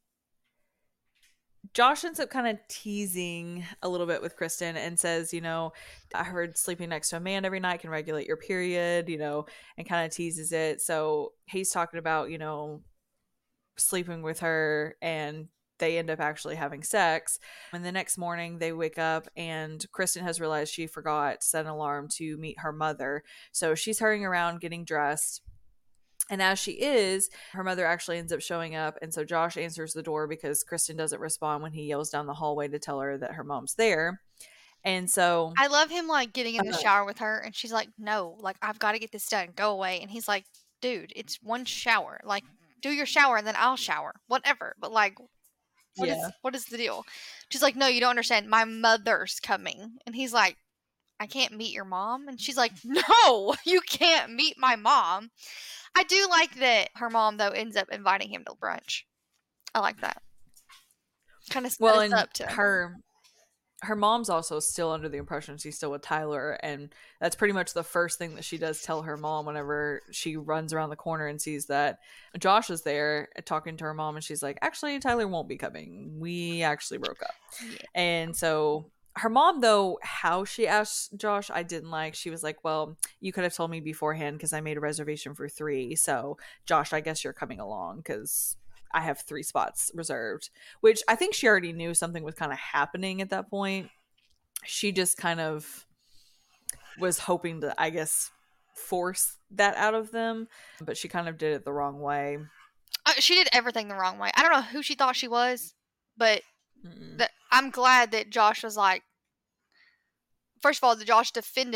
Josh ends up kind of teasing a little bit with Kristen and says, you know, I heard sleeping next to a man every night can regulate your period, you know, and kind of teases it. So he's talking about, you know, sleeping with her, and they end up actually having sex. And the next morning they wake up, and Kristen has realized she forgot to set an alarm to meet her mother. So she's hurrying around getting dressed. And as she is, her mother actually ends up showing up. And so Josh answers the door because Kristen doesn't respond when he yells down the hallway to tell her that her mom's there. And so I love him like getting in the uh, shower with her, and she's like, no, like, I've got to get this done. Go away. And he's like, dude, it's one shower. Like, do your shower and then I'll shower. Whatever. But like, what yeah. is what is the deal? She's like, no, you don't understand. My mother's coming. And he's like, I can't meet your mom. And she's like, no, you can't meet my mom. I do like that her mom, though, ends up inviting him to brunch. I like that. Kind of set well, us and up to her her mom's also still under the impression she's still with Tyler, and that's pretty much the first thing that she does tell her mom whenever she runs around the corner and sees that Josh is there talking to her mom, and she's like, actually, Tyler won't be coming. We actually broke up. Yeah. And so her mom, though, how she asked Josh, I didn't like. She was like, well, you could have told me beforehand because I made a reservation for three. So, Josh, I guess you're coming along because I have three spots reserved, which I think she already knew something was kind of happening at that point. She just kind of was hoping to, I guess, force that out of them, but she kind of did it the wrong way. Uh, she did everything the wrong way. I don't know who she thought she was, but the, I'm glad that Josh was like, first of all, that Josh defended her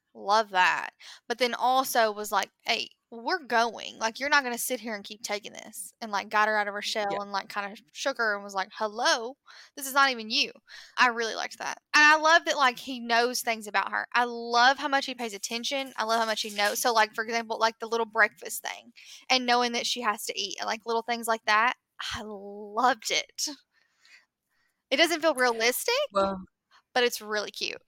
Love that. But then also was like, hey, we're going. Like, you're not going to sit here and keep taking this. And like, got her out of her Yeah. shell and like, kind of shook her and was like, hello, this is not even you. I really liked that. And I love that, like, he knows things about her. I love how much he pays attention. I love how much he knows. So, like, for example, like the little breakfast thing and knowing that she has to eat and like little things like that. I loved it. It doesn't feel realistic, Well, but it's really cute.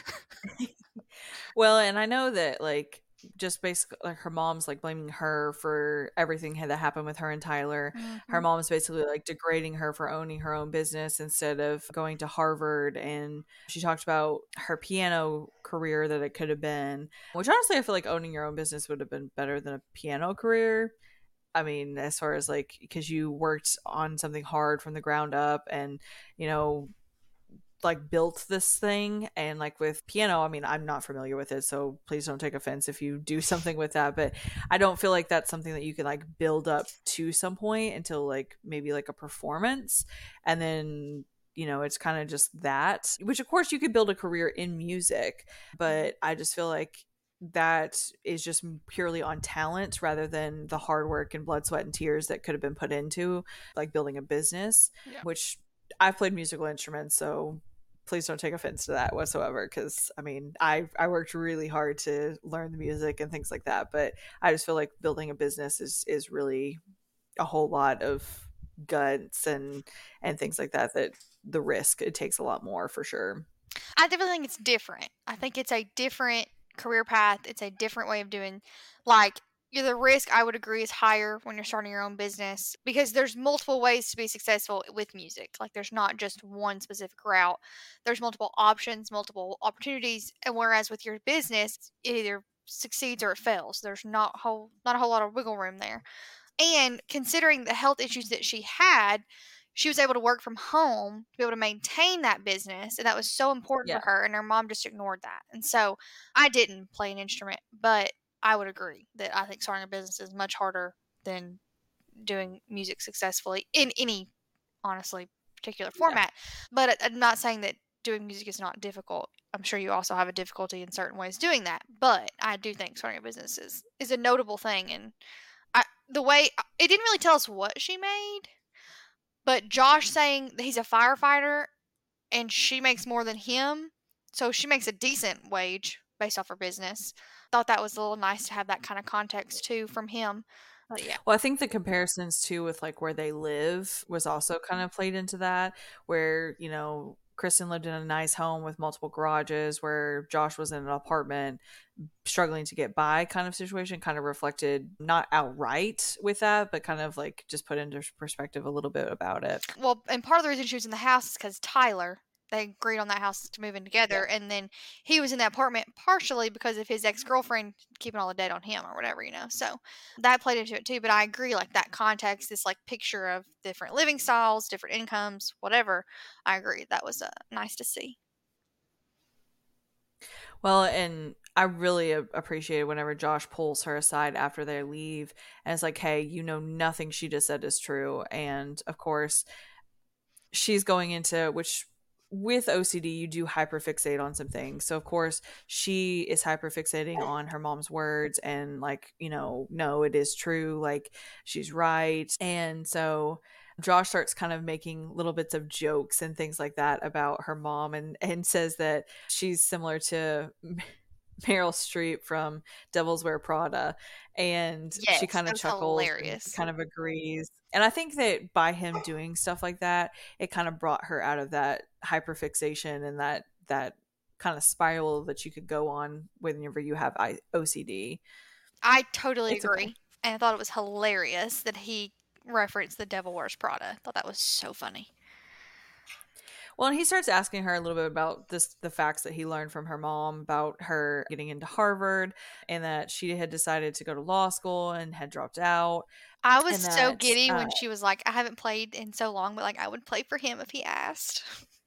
well, and I know that like just basically like her mom's like blaming her for everything that happened with her and Tyler. Mm-hmm. Her mom's basically like degrading her for owning her own business instead of going to Harvard. And she talked about her piano career that it could have been, which honestly I feel like owning your own business would have been better than a piano career. I mean, as far as like, because you worked on something hard from the ground up and, you know, like built this thing. And like with piano, I mean, I'm not familiar with it, so please don't take offense if you do something with that, but I don't feel like that's something that you can like build up to some point until like maybe like a performance, and then you know it's kind of just that, which of course you could build a career in music, but I just feel like that is just purely on talent rather than the hard work and blood, sweat, and tears that could have been put into like building a business. Yeah. Which I've played musical instruments, so please don't take offense to that whatsoever, because I mean I I worked really hard to learn the music and things like that, but I just feel like building a business is is really a whole lot of guts and and things like that, that the risk, it takes a lot more for sure. I definitely think it's different. I think it's a different career path. It's a different way of doing, like, yeah, the risk, I would agree, is higher when you're starting your own business because there's multiple ways to be successful with music. Like, there's not just one specific route. There's multiple options, multiple opportunities, and whereas with your business, it either succeeds or it fails. There's not whole not a whole lot of wiggle room there. And considering the health issues that she had, she was able to work from home to be able to maintain that business, and that was so important Yeah. for her, and her mom just ignored that. And so I didn't play an instrument, but I would agree that I think starting a business is much harder than doing music successfully in any, honestly, particular format. Yeah. But I'm not saying that doing music is not difficult. I'm sure you also have a difficulty in certain ways doing that, but I do think starting a business is, is a notable thing. And I, the way it didn't really tell us what she made, but Josh saying that he's a firefighter and she makes more than him, so she makes a decent wage based off her business. Thought that was a little nice to have that kind of context too from him. But yeah. Well, I think the comparisons too with like where they live was also kind of played into that, where, you know, Kristen lived in a nice home with multiple garages, where Josh was in an apartment struggling to get by kind of situation, kind of reflected not outright with that, but kind of like just put into perspective a little bit about it. Well, and part of the reason she was in the house is because Tyler, they agreed on that house to move in together, yeah. And then he was in that apartment partially because of his ex-girlfriend keeping all the debt on him or whatever, you know. So that played into it too. But I agree, like that context, this like picture of different living styles, different incomes, whatever. I agree. That was uh, nice to see. Well, and I really appreciate whenever Josh pulls her aside after they leave and it's like, hey, you know, nothing she just said is true. And of course, she's going into, which with O C D, you do hyperfixate on some things. So of course she is hyperfixating on her mom's words and like, you know, no, it is true. Like she's right. And so Josh starts kind of making little bits of jokes and things like that about her mom, and, and says that she's similar to Meryl Streep from Devil's Wear Prada, and yes, she kind of chuckles, kind of agrees. And I think that by him doing stuff like that, it kind of brought her out of that hyperfixation and that that kind of spiral that you could go on whenever you have O C D. I totally it's agree, okay. And I thought it was hilarious that he referenced The Devil Wears Prada. I thought that was so funny. Well, and he starts asking her a little bit about this, the facts that he learned from her mom about her getting into Harvard, and that she had decided to go to law school and had dropped out. I was that, so giddy uh, when she was like, I haven't played in so long, but like I would play for him if he asked.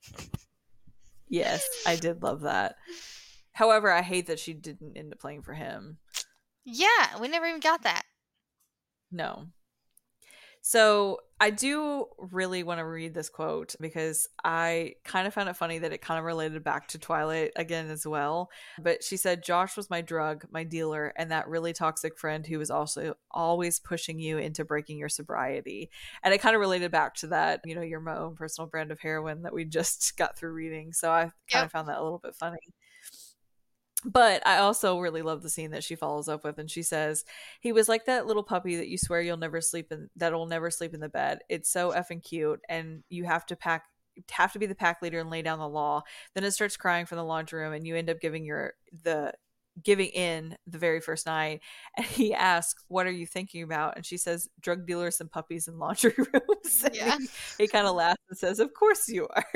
Yes, I did love that. However, I hate that she didn't end up playing for him. Yeah, we never even got that. No. So I do really want to read this quote because I kind of found it funny that it kind of related back to Twilight again as well. But she said, Josh was my drug, my dealer, and that really toxic friend who was also always pushing you into breaking your sobriety. And it kind of related back to that, you know, you're my own personal brand of heroin that we just got through reading. So I kind Yep. of found that a little bit funny. But I also really love the scene that she follows up with, and she says, "He was like that little puppy that you swear you'll never sleep in, that'll never sleep in the bed. It's so effing cute, and you have to pack, have to be the pack leader and lay down the law. Then it starts crying from the laundry room, and you end up giving your the giving in the very first night. And he asks, 'What are you thinking about?' And she says, 'Drug dealers and puppies in laundry rooms.'" Yeah. he, he kind of laughs and says, "Of course you are."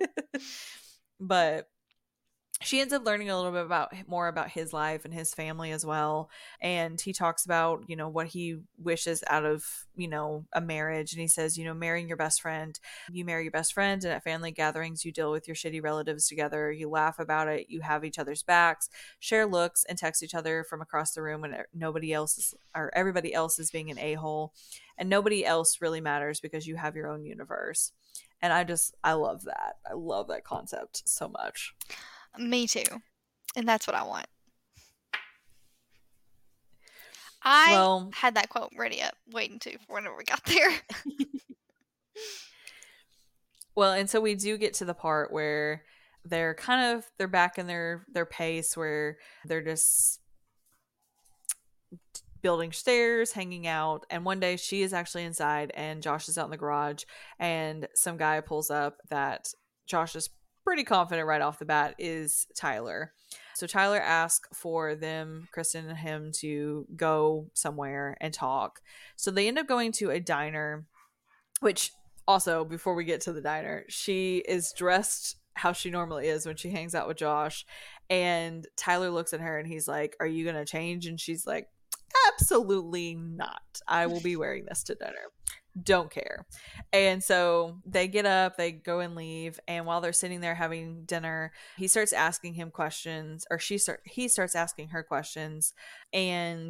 But she ends up learning a little bit about more about his life and his family as well. And he talks about, you know, what he wishes out of, you know, a marriage. And he says, you know, marrying your best friend, you marry your best friend, and at family gatherings, you deal with your shitty relatives together. You laugh about it. You have each other's backs, share looks, and text each other from across the room when nobody else is, or everybody else is being an a-hole. And nobody else really matters because you have your own universe. And I just, I love that. I love that concept so much. Me too. And that's what I want. I well, had that quote ready up, waiting to for whenever we got there. Well, and so we do get to the part where they're kind of, they're back in their, their pace where they're just building stairs, hanging out. And one day she is actually inside and Josh is out in the garage, and some guy pulls up that Josh is pretty confident right off the bat is Tyler. So Tyler asks for them, Kristen and him, to go somewhere and talk. So they end up going to a diner, which also, before we get to the diner, she is dressed how she normally is when she hangs out with Josh. And Tyler looks at her and he's like, "Are you going to change?" And she's like, "Absolutely not. I will be wearing this to dinner. Don't care." And so they get up, they go and leave, and while they're sitting there having dinner, he starts asking him questions, or she start he starts asking her questions, and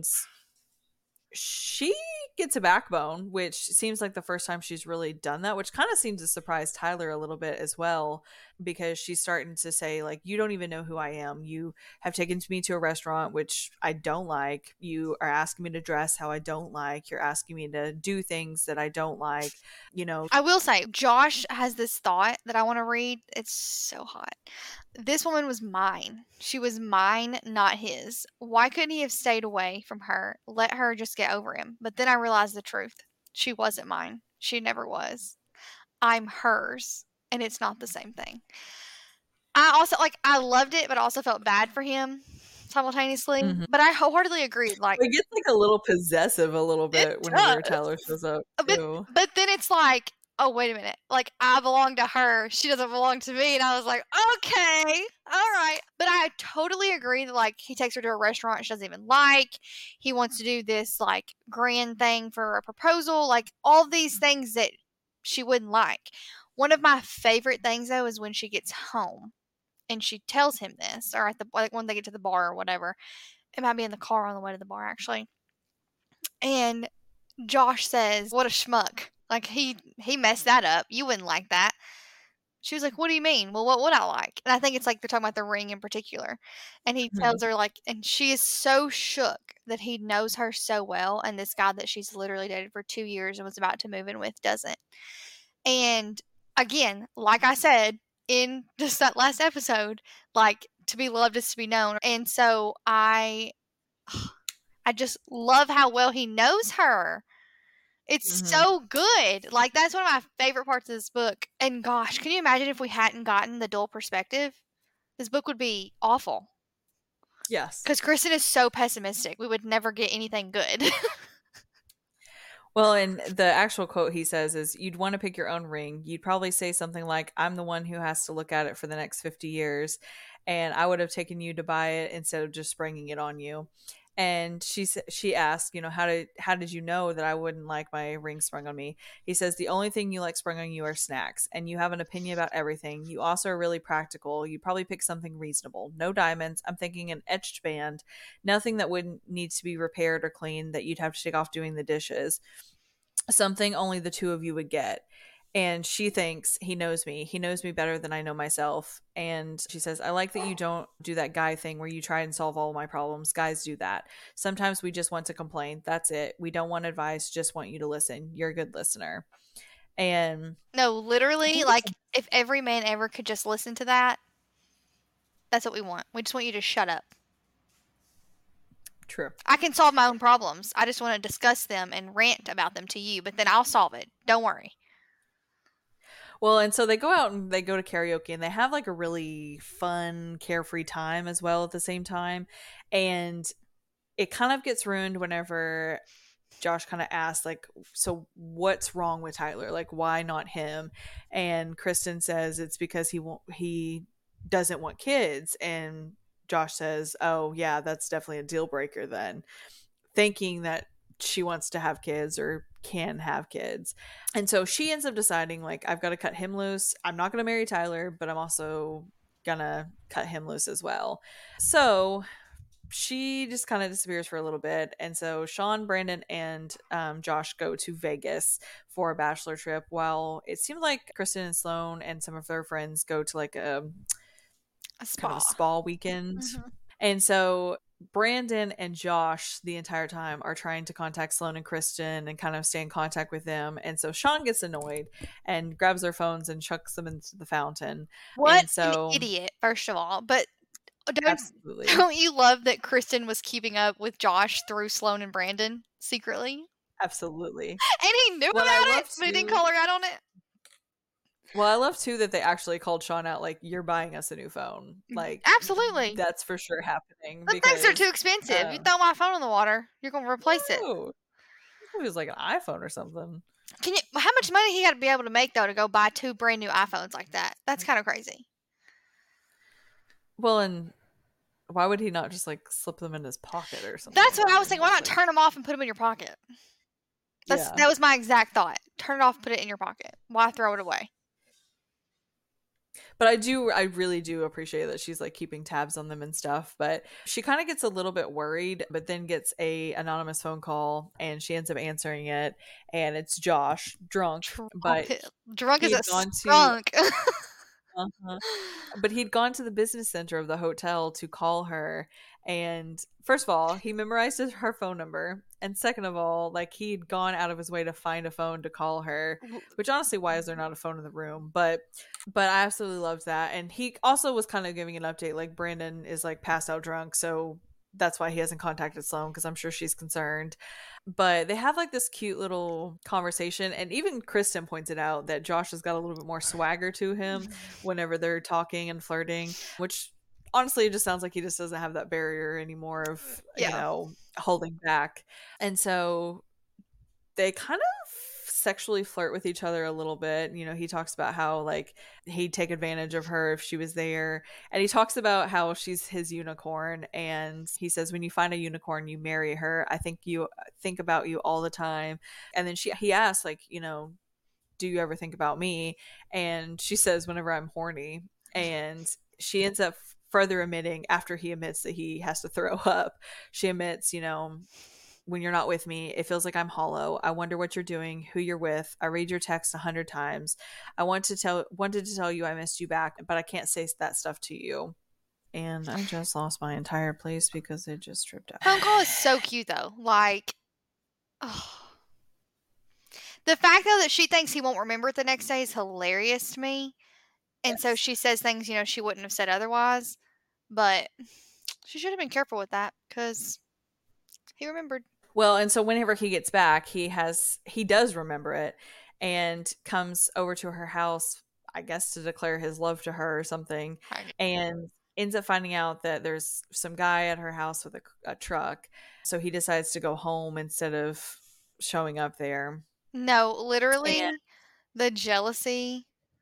she gets a backbone, which seems like the first time she's really done that, which kind of seems to surprise Tyler a little bit as well, because she's starting to say, like, "You don't even know who I am. You have taken me to a restaurant, which I don't like. You are asking me to dress how I don't like. You're asking me to do things that I don't like." You know, I will say, Josh has this thought that I want to read. It's so hot. This woman was mine. She was mine, not his. Why couldn't he have stayed away from her? Let her just get over him. But then I realized the truth. She wasn't mine. She never was. I'm hers. And it's not the same thing. I also, like, I loved it, but I also felt bad for him simultaneously. Mhm. But I wholeheartedly agreed. Like, it gets like a little possessive a little bit it whenever does. Tyler shows up But, too. but then it's like, oh, wait a minute. Like, I belong to her. She doesn't belong to me. And I was like, okay, all right. But I totally agree that, like, he takes her to a restaurant she doesn't even like. He wants to do this, like, grand thing for a proposal. Like, all these things that she wouldn't like. One of my favorite things, though, is when she gets home and she tells him this, or at the, like, when they get to the bar or whatever. It might be in the car on the way to the bar, actually. And Josh says, "What a schmuck. Like, he he messed that up. You wouldn't like that." She was like, "What do you mean?" "Well, what would I like?" And I think it's like they're talking about the ring in particular. And he tells her, like, and she is so shook that he knows her so well, and this guy that she's literally dated for two years and was about to move in with doesn't. And again, like I said in just that last episode, like, to be loved is to be known. And so I I just love how well he knows her. It's Mhm. so good. Like, that's one of my favorite parts of this book. And gosh, can you imagine if we hadn't gotten the dual perspective? This book would be awful. Yes. Because Kristen is so pessimistic. We would never get anything good. Well, and the actual quote he says is, "You'd want to pick your own ring. You'd probably say something like, 'I'm the one who has to look at it for the next fifty years. And I would have taken you to buy it instead of just springing it on you.'" And she s- she asked, you know, how did how did you know that I wouldn't like my ring sprung on me? He says, "The only thing you like sprung on you are snacks, and you have an opinion about everything. You also are really practical. You probably pick something reasonable. No diamonds. I'm thinking an etched band. Nothing that wouldn't need to be repaired or cleaned that you'd have to take off doing the dishes." something only the two of you would get. And she thinks he knows me. He knows me better than I know myself. And she says, I like that you don't do that guy thing where you try and solve all my problems. Guys do that. Sometimes we just want to complain. That's it. We don't want advice, just want you to listen. You're a good listener. And no, literally, like, if every man ever could just listen to that, that's what we want. We just want you to shut up. True. I can solve my own problems. I just want to discuss them and rant about them to you, but then I'll solve it. Don't worry. Well, and so they go out and they go to karaoke and they have like a really fun, carefree time as well at the same time. And it kind of gets ruined whenever Josh kind of asks, like, so what's wrong with Tyler? Like, why not him? And Kristen says it's because he won't, he doesn't want kids. And Josh says, oh, yeah, that's definitely a deal breaker then, thinking that she wants to have kids or can have kids. And so she ends up deciding, like, I've got to cut him loose. I'm not going to marry Tyler, but I'm also gonna cut him loose as well. So she just kind of disappears for a little bit. And so Sean, Brandon, and um, Josh go to Vegas for a bachelor trip, while it seems like Kristen and Sloane and some of their friends go to like a, a spa. kind of a spa weekend. Mm-hmm. And so Brandon and Josh the entire time are trying to contact Sloane and Kristen and kind of stay in contact with them. And so Sean gets annoyed and grabs their phones and chucks them into the fountain. What and so, an idiot, first of all. But don't, absolutely. don't you love that Kristen was keeping up with Josh through Sloane and Brandon secretly? Absolutely. And he knew What about I it, but he didn't call her out on it. Well, I love too that they actually called Sean out, like, you're buying us a new phone. Like, absolutely, that's for sure happening. The because, things are too expensive. Um, you throw my phone in the water, you're gonna replace no. it. It was like an iPhone or something. Can you? How much money he got to be able to make though to go buy two brand new iPhones like that? That's kind of crazy. Well, and why would he not just like slip them in his pocket or something? That's what I was thinking. Why not turn them off and put them in your pocket? That's yeah. That was my exact thought. Turn it off, put it in your pocket. Why throw it away? But I do, I really do appreciate that she's like keeping tabs on them and stuff. But she kind of gets a little bit worried, but then gets a anonymous phone call and she ends up answering it. And it's Josh, drunk, drunk but drunk as a skunk. To, uh-huh. But he'd gone to the business center of the hotel to call her. And first of all, he memorized her phone number. And second of all, like, he'd gone out of his way to find a phone to call her, which honestly, why is there not a phone in the room? But but I absolutely loved that. And he also was kind of giving an update, like, Brandon is like passed out drunk, so that's why he hasn't contacted Sloane, because I'm sure she's concerned. But they have like this cute little conversation, and even Kristen pointed out that Josh has got a little bit more swagger to him whenever they're talking and flirting, which honestly, it just sounds like he just doesn't have that barrier anymore of, yeah. you know, holding back. And so they kind of sexually flirt with each other a little bit. You know, he talks about how like he'd take advantage of her if she was there. And he talks about how she's his unicorn. And he says, when you find a unicorn, you marry her. I think you think about you all the time. And then she, he asks, like, you know, do you ever think about me? And she says, whenever I'm horny. And she ends up further admitting, after he admits that he has to throw up, she admits, you know, when you're not with me, it feels like I'm hollow. I wonder what you're doing, who you're with. I read your text a hundred times. I want to tell wanted to tell you I missed you back, but I can't say that stuff to you. And I just lost my entire place because it just tripped out. Phone call is so cute though. Like, oh. The fact though that she thinks he won't remember it the next day is hilarious to me. And yes. So she says things, you know, she wouldn't have said otherwise. But she should have been careful with that, because he remembered. Well, and so whenever he gets back, he has he does remember it and comes over to her house, I guess, to declare his love to her or something, and ends up finding out that there's some guy at her house with a, a truck. So he decides to go home instead of showing up there. No, literally, and the jealousy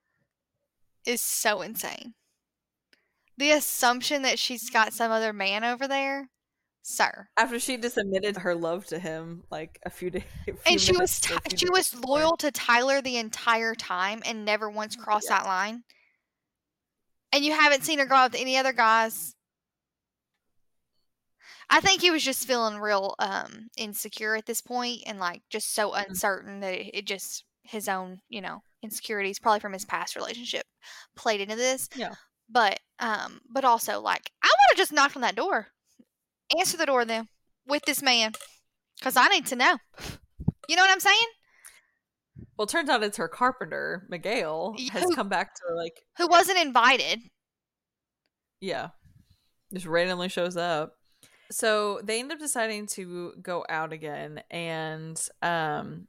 is so insane. The assumption that she's got some other man over there, sir. After she just admitted her love to him, like a few days, and she was t- she was before. loyal to Tyler the entire time and never once crossed yeah. that line. And you haven't seen her go out with any other guys. I think he was just feeling real um, insecure at this point and like just so uncertain that it, it just his own, you know, insecurities probably from his past relationship played into this. Yeah. But um, but also like I would have just knocked on that door, answer the door then with this man, because I need to know. You know what I'm saying? Well, it turns out it's her carpenter, Miguel, has Who, come back to her, like, who wasn't invited. yeah, just randomly shows up. So they end up deciding to go out again, and um,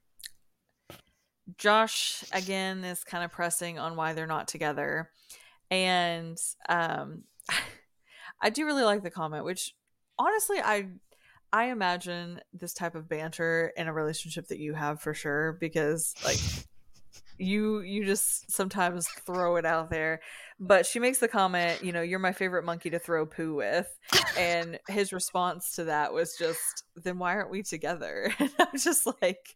Josh again is kind of pressing on why they're not together, and um, I do really like the comment, which honestly I I imagine this type of banter in a relationship that you have for sure, because like you you just sometimes throw it out there. But she makes the comment, you know, you're my favorite monkey to throw poo with, and his response to that was just, then why aren't we together? And I'm just like,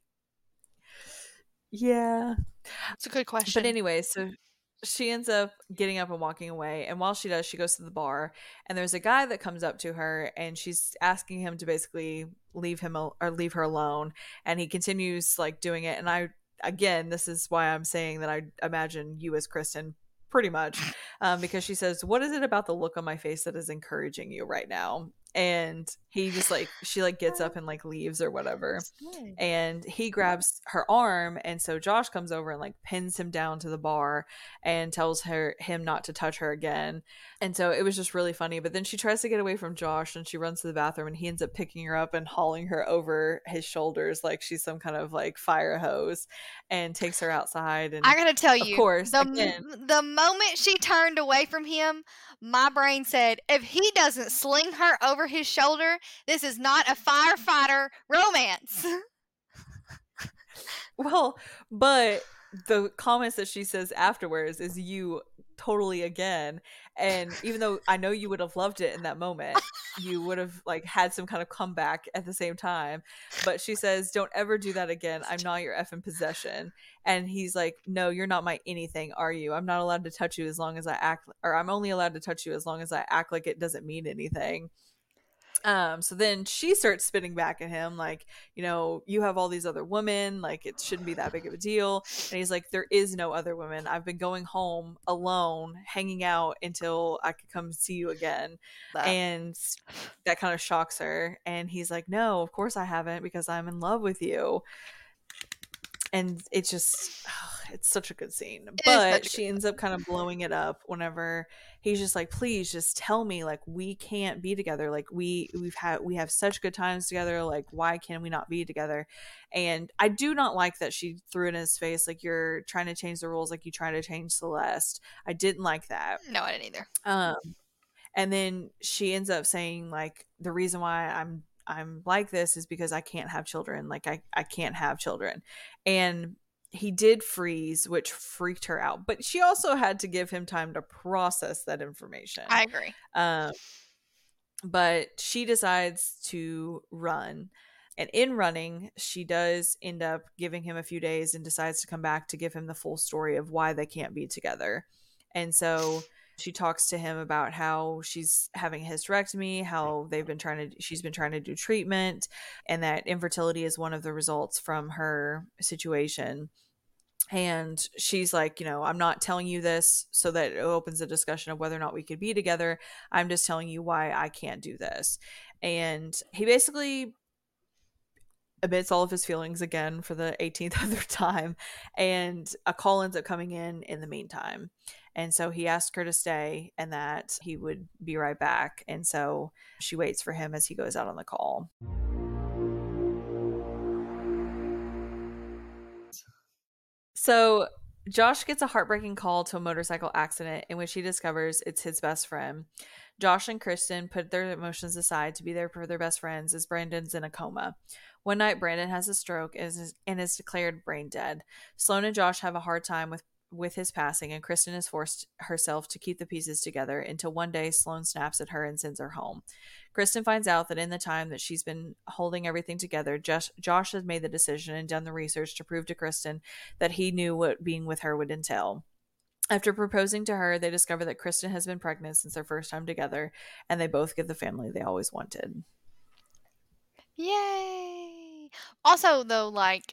yeah, It's a good question. but anyway, so she ends up getting up and walking away, and while she does, she goes to the bar, and there's a guy that comes up to her, and she's asking him to basically leave him al- or leave her alone, and he continues like doing it. And I again, this is why I'm saying that I imagine you as Kristen pretty much, um, because she says, what is it about the look on my face that is encouraging you right now? And he just like, she like gets up and like leaves or whatever, and he grabs her arm, and so Josh comes over and like pins him down to the bar and tells her him not to touch her again. And so it was just really funny. But then she tries to get away from Josh, and she runs to the bathroom, and he ends up picking her up and hauling her over his shoulders like she's some kind of like fire hose, and takes her outside. And I gotta tell of you, course, the again, the moment she turned away from him, my brain said, if he doesn't sling her over his shoulder, this is not a firefighter romance. well, but the comments that she says afterwards is you totally again. And even though I know you would have loved it in that moment, you would have like had some kind of comeback at the same time. But she says, don't ever do that again. I'm not your effing possession. And he's like, no, you're not my anything, are you? I'm not allowed to touch you as long as I act, or I'm only allowed to touch you as long as I act like it doesn't mean anything. Um, so then she starts spitting back at him, like, you know, you have all these other women, like it shouldn't be that big of a deal. And he's like, there is no other women. I've been going home alone, hanging out until I could come see you again. That. And that kind of shocks her. And he's like, no, of course I haven't, because I'm in love with you. And it's just, oh, it's such a good scene. It But she ends up kind of blowing it up whenever he's just like, please just tell me, like, we can't be together. Like, we, we've had, we have such good times together. Like, why can we not be together? And I do not like that she threw it in his face, like, you're trying to change the rules, like you try to change Celeste. I didn't like that. No, I didn't either. Um, and then she ends up saying, like, the reason why I'm I'm like this is because I can't have children. Like I, I can't have children. And he did freeze, which freaked her out. But she also had to give him time to process that information. I agree. Um, but she decides to run. And in running, she does end up giving him a few days and decides to come back to give him the full story of why they can't be together. And so she talks to him about how she's having a hysterectomy, how they've been trying to, she's been trying to do treatment, and that infertility is one of the results from her situation. And she's like, you know, I'm not telling you this so that it opens a discussion of whether or not we could be together. I'm just telling you why I can't do this. And he basically admits all of his feelings again for the eighteenth other time, and a call ends up coming in in the meantime. And so he asked her to stay and that he would be right back. And so she waits for him as he goes out on the call. So Josh gets a heartbreaking call to a motorcycle accident in which he discovers it's his best friend. Josh and Kristen put their emotions aside to be there for their best friends as Brandon's in a coma. One night, Brandon has a stroke and is, and is declared brain dead. Sloan and Josh have a hard time with with his passing, and Kristen has forced herself to keep the pieces together until one day Sloan snaps at her and sends her home. Kristen finds out that in the time that she's been holding everything together, Josh, Josh has made the decision and done the research to prove to Kristen that he knew what being with her would entail. After proposing to her, they discover that Kristen has been pregnant since their first time together, and they both get the family they always wanted. Yay! Also, though, like,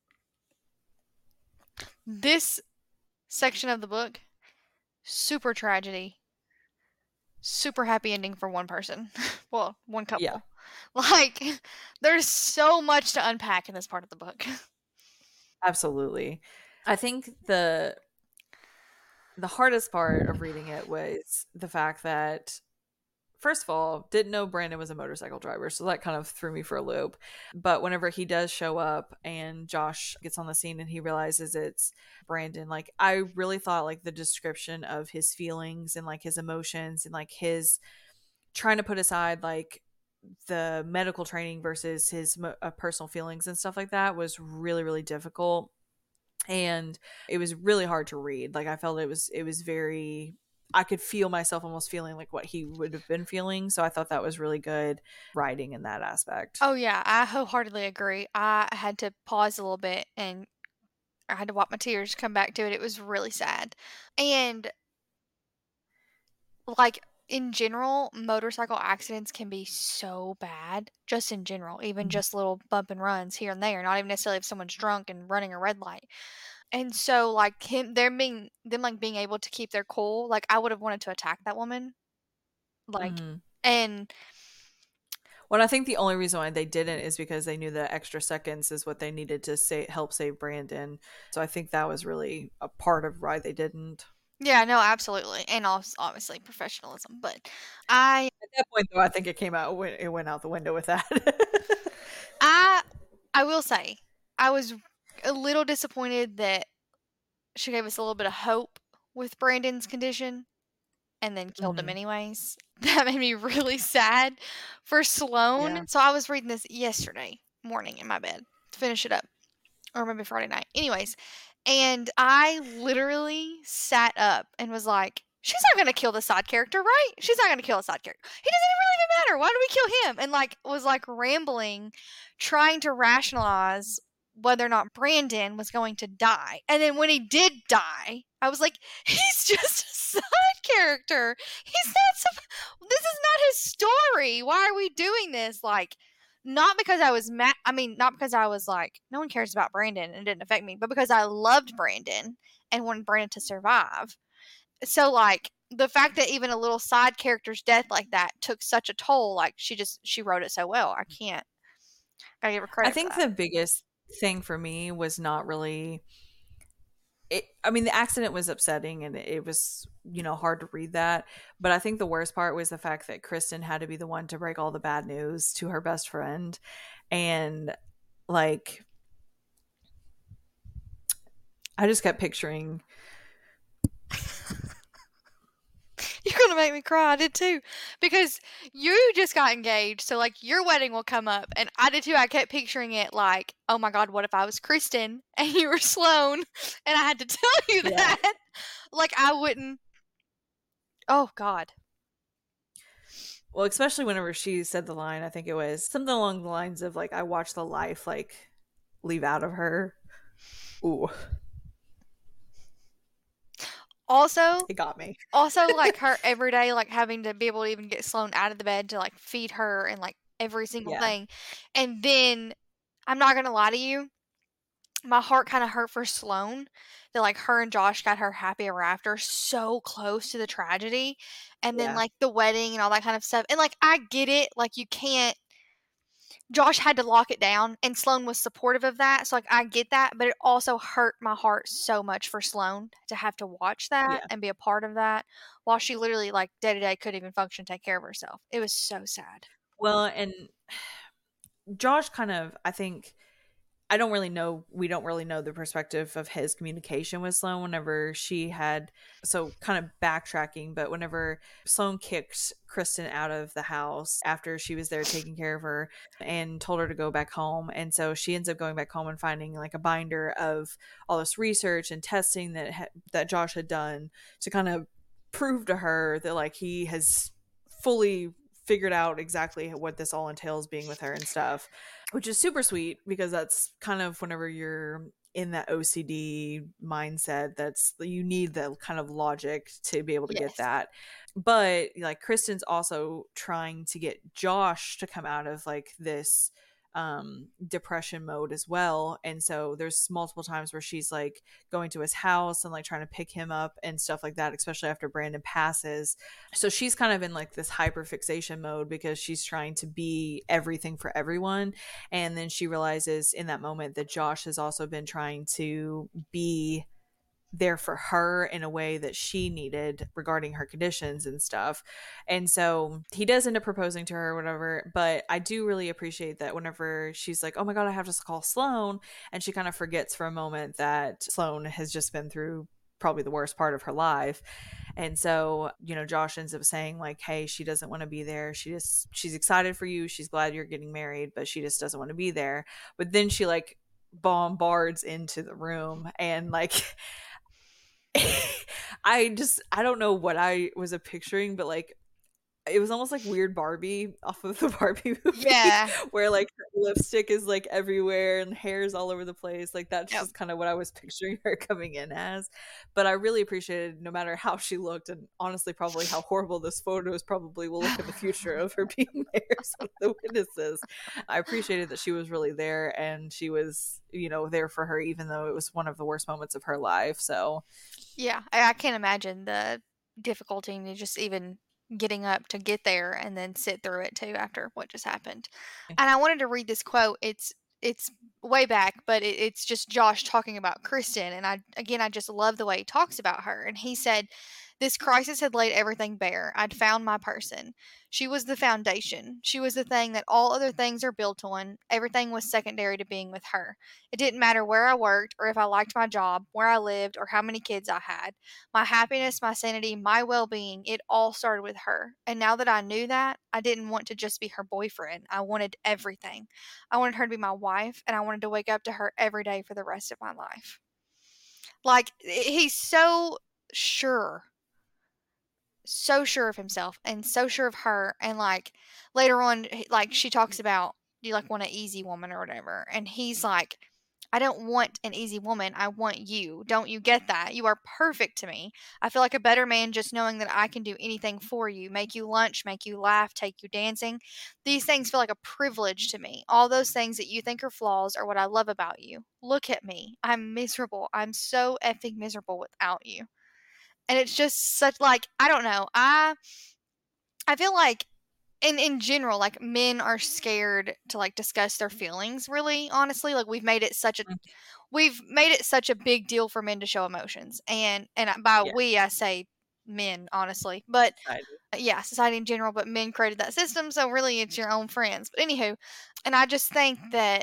this section of the book, super tragedy, super happy ending for one person. Well, one Yeah, couple. Like, there's so much to unpack in this part of the book. absolutely. I think the the hardest part of reading it was the fact that, first of all, didn't know Brandon was a motorcycle driver, so that kind of threw me for a loop. But whenever he does show up and Josh gets on the scene and he realizes it's Brandon, like I really thought like the description of his feelings and like his emotions and like his trying to put aside like the medical training versus his uh, personal feelings and stuff like that was really really difficult, and it was really hard to read. Like I felt it was it was very, I could feel myself almost feeling like what he would have been feeling. So I thought that was really good writing in that aspect. Oh, yeah, I wholeheartedly agree. I had to pause a little bit and I had to wipe my tears, come back to it. It was really sad. And, like, in general, motorcycle accidents can be so bad, just in general, even Mhm. just little bump and runs here and there, not even necessarily if someone's drunk and running a red light. And so, like, him them being them, like, being able to keep their cool, like, I would have wanted to attack that woman, like, Mhm. and Well, I think the only reason why they didn't is because they knew the extra seconds is what they needed to say help save Brandon. So I think that was really a part of why they didn't. yeah, no, absolutely, and als obviously professionalism, but I At that point, though, I think it came out. It went out the window with that. I I will say, I was a little disappointed that she gave us a little bit of hope with Brandon's condition and then killed him Mhm. anyways. That made me really sad for Yeah. Sloane. So I was reading this yesterday morning in my bed to finish it up, or maybe Friday night. Anyways, and I literally sat up and was like, she's not gonna kill the side character, right? She's not gonna kill a side character. He doesn't even really even matter. Why do we kill him? And like was like rambling, trying to rationalize whether or not Brandon was going to die. And then when he did die, I was like, he's just a side character. He's not some, this is not his story. Why are we doing this? Like, not because I was mad. I mean, not because I was like, no one cares about Brandon and it didn't affect me, but because I loved Brandon and wanted Brandon to survive. So, like, the fact that even a little side character's death like that took such a toll, like, she just, she wrote it so well. I can't, gotta give her I credit for think that. the biggest thing for me was not really it. I mean, the accident was upsetting and it was, you know, hard to read that. But I think the worst part was the fact that Kristen had to be the one to break all the bad news to her best friend. And like, I just kept picturing. You're gonna make me cry. I did too. Because you just got engaged, so like your wedding will come up. And I did too. I kept picturing it like, oh my God, what if I was Kristen and you were Sloane and I had to tell you Yeah. that? Like, I wouldn't. Oh God. Well, especially whenever she said the line, I think it was something along the lines of like, I watched the life like leave out of her. Ooh, Also, it got me. also like her every day, like having to be able to even get Sloane out of the bed to like feed her and like every single Yeah. thing. And then I'm not gonna lie to you, my heart kind of hurt for Sloane that like her and Josh got her happy ever after so close to the tragedy, and then Yeah. like the wedding and all that kind of stuff. And like I get it, like you can't. Josh had to lock it down, and Sloane was supportive of that. So like I get that, but it also hurt my heart so much for Sloane to have to watch that Yeah. and be a part of that while she literally like day to day couldn't even function, take care of herself. It was so sad. Well, and Josh kind of, I think, I don't really know. We don't really know the perspective of his communication with Sloane whenever she had. So, kind of backtracking, but whenever Sloane kicked Kristen out of the house after she was there taking care of her and told her to go back home. And so she ends up going back home and finding like a binder of all this research and testing that, ha- that Josh had done to kind of prove to her that like he has fully figured out exactly what this all entails being with her and stuff, which is super sweet because that's kind of whenever you're in that O C D mindset, that's you need the kind of logic to be able to get Yes. that. But like Kristen's also trying to get Josh to come out of like this um depression mode as well. And so there's multiple times where she's like going to his house and like trying to pick him up and stuff like that, especially after Brandon passes. So she's kind of in like this hyper fixation mode because she's trying to be everything for everyone. And then she realizes in that moment that Josh has also been trying to be there for her in a way that she needed regarding her conditions and stuff. And so he does end up proposing to her or whatever. But I do really appreciate that whenever she's like, oh my God, I have to call Sloan. And she kind of forgets for a moment that Sloan has just been through probably the worst part of her life. And so, you know, Josh ends up saying like, hey, she doesn't want to be there. She just, she's excited for you. She's glad you're getting married, but she just doesn't want to be there. But then she like bombards into the room and like, I just I don't know what I was a picturing, but like it was almost like Weird Barbie off of the Barbie movie. Yeah. Where like lipstick is like everywhere and hair's all over the place. Like that's Yep. just kind of what I was picturing her coming in as. But I really appreciated no matter how she looked, and honestly probably how horrible this photos probably will look in the future of her being there as one of the witnesses. I appreciated that she was really there and she was, you know, there for her even though it was one of the worst moments of her life. So Yeah, I, I can't imagine the difficulty in just even getting up to get there and then sit through it too after what just happened. And I wanted to read this quote. It's it's way back, but it, it's just Josh talking about Kristen. And I again, I just love the way he talks about her. And he said, this crisis had laid everything bare. I'd found my person. She was the foundation. She was the thing that all other things are built on. Everything was secondary to being with her. It didn't matter where I worked or if I liked my job, where I lived, or how many kids I had. My happiness, my sanity, my well-being, it all started with her. And now that I knew that, I didn't want to just be her boyfriend. I wanted everything. I wanted her to be my wife, and I wanted to wake up to her every day for the rest of my life. Like, he's so sure. So sure of himself and so sure of her. And like later on, like she talks about, do you like want an easy woman or whatever? And he's like, I don't want an easy woman. I want you. Don't you get that? You are perfect to me. I feel like a better man just knowing that I can do anything for you, make you lunch, make you laugh, take you dancing. These things feel like a privilege to me. All those things that you think are flaws are what I love about you. Look at me. I'm miserable. I'm so effing miserable without you. And it's just such like, I don't know. I I feel like in in general, like men are scared to like discuss their feelings, really, honestly. Like we've made it such a we've made it such a big deal for men to show emotions. And and by yeah. we I say men, honestly. But I yeah, society in general, but men created that system, so really it's your own friends. But anywho, and I just think that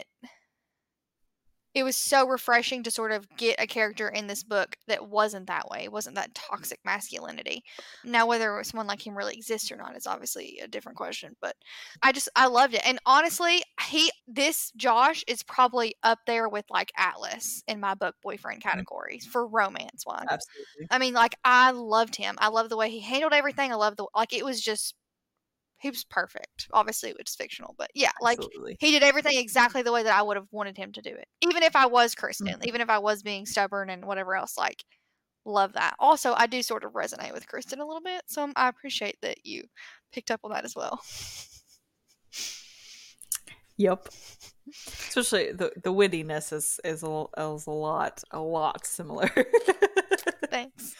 it was so refreshing to sort of get a character in this book that wasn't that way. It wasn't that toxic masculinity. Now, whether someone like him really exists or not is obviously a different question, but I just, I loved it. And honestly, he, this Josh is probably up there with like Atlas in my book boyfriend categories for romance wise. Absolutely. I mean, like, I loved him. I love the way he handled everything. I love the, like, it was just, he was perfect. Obviously, it was fictional, but yeah, like Absolutely. he did everything exactly the way that I would have wanted him to do it. Even if I was Kristen, Mhm. even if I was being stubborn and whatever else, like, love that. Also, I do sort of resonate with Kristen a little bit, so I appreciate that you picked up on that as well. Yep. Especially the the wittiness is is a, is a lot a lot similar. Thanks.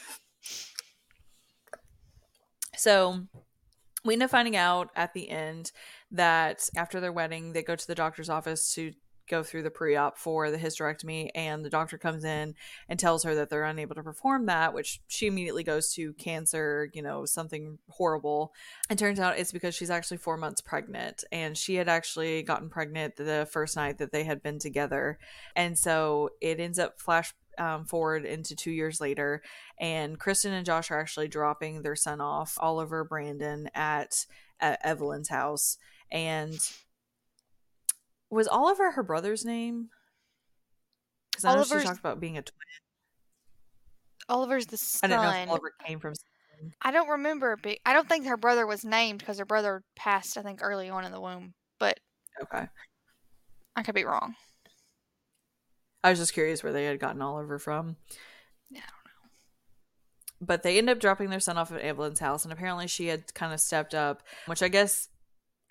So we end up finding out at the end that after their wedding, they go to the doctor's office to go through the pre-op for the hysterectomy, and the doctor comes in and tells her that they're unable to perform that, which she immediately goes to cancer, you know, something horrible. And turns out it's because she's actually four months pregnant, and she had actually gotten pregnant the first night that they had been together. And so it ends up flash Um, forward into two years later, and Kristen and Josh are actually dropping their son off all over Brandon at, at Evelyn's house. And was Oliver her brother's name? Because I know Oliver's she talked about being a twin. Oliver's the I didn't know if son. Oliver came from something. I don't remember. But I don't think her brother was named because her brother passed, I think, early on in the womb. But Okay, I could be wrong. I was just curious where they had gotten Oliver from. Yeah, I don't know. But they end up dropping their son off at Evelyn's house, and apparently she had kind of stepped up, which I guess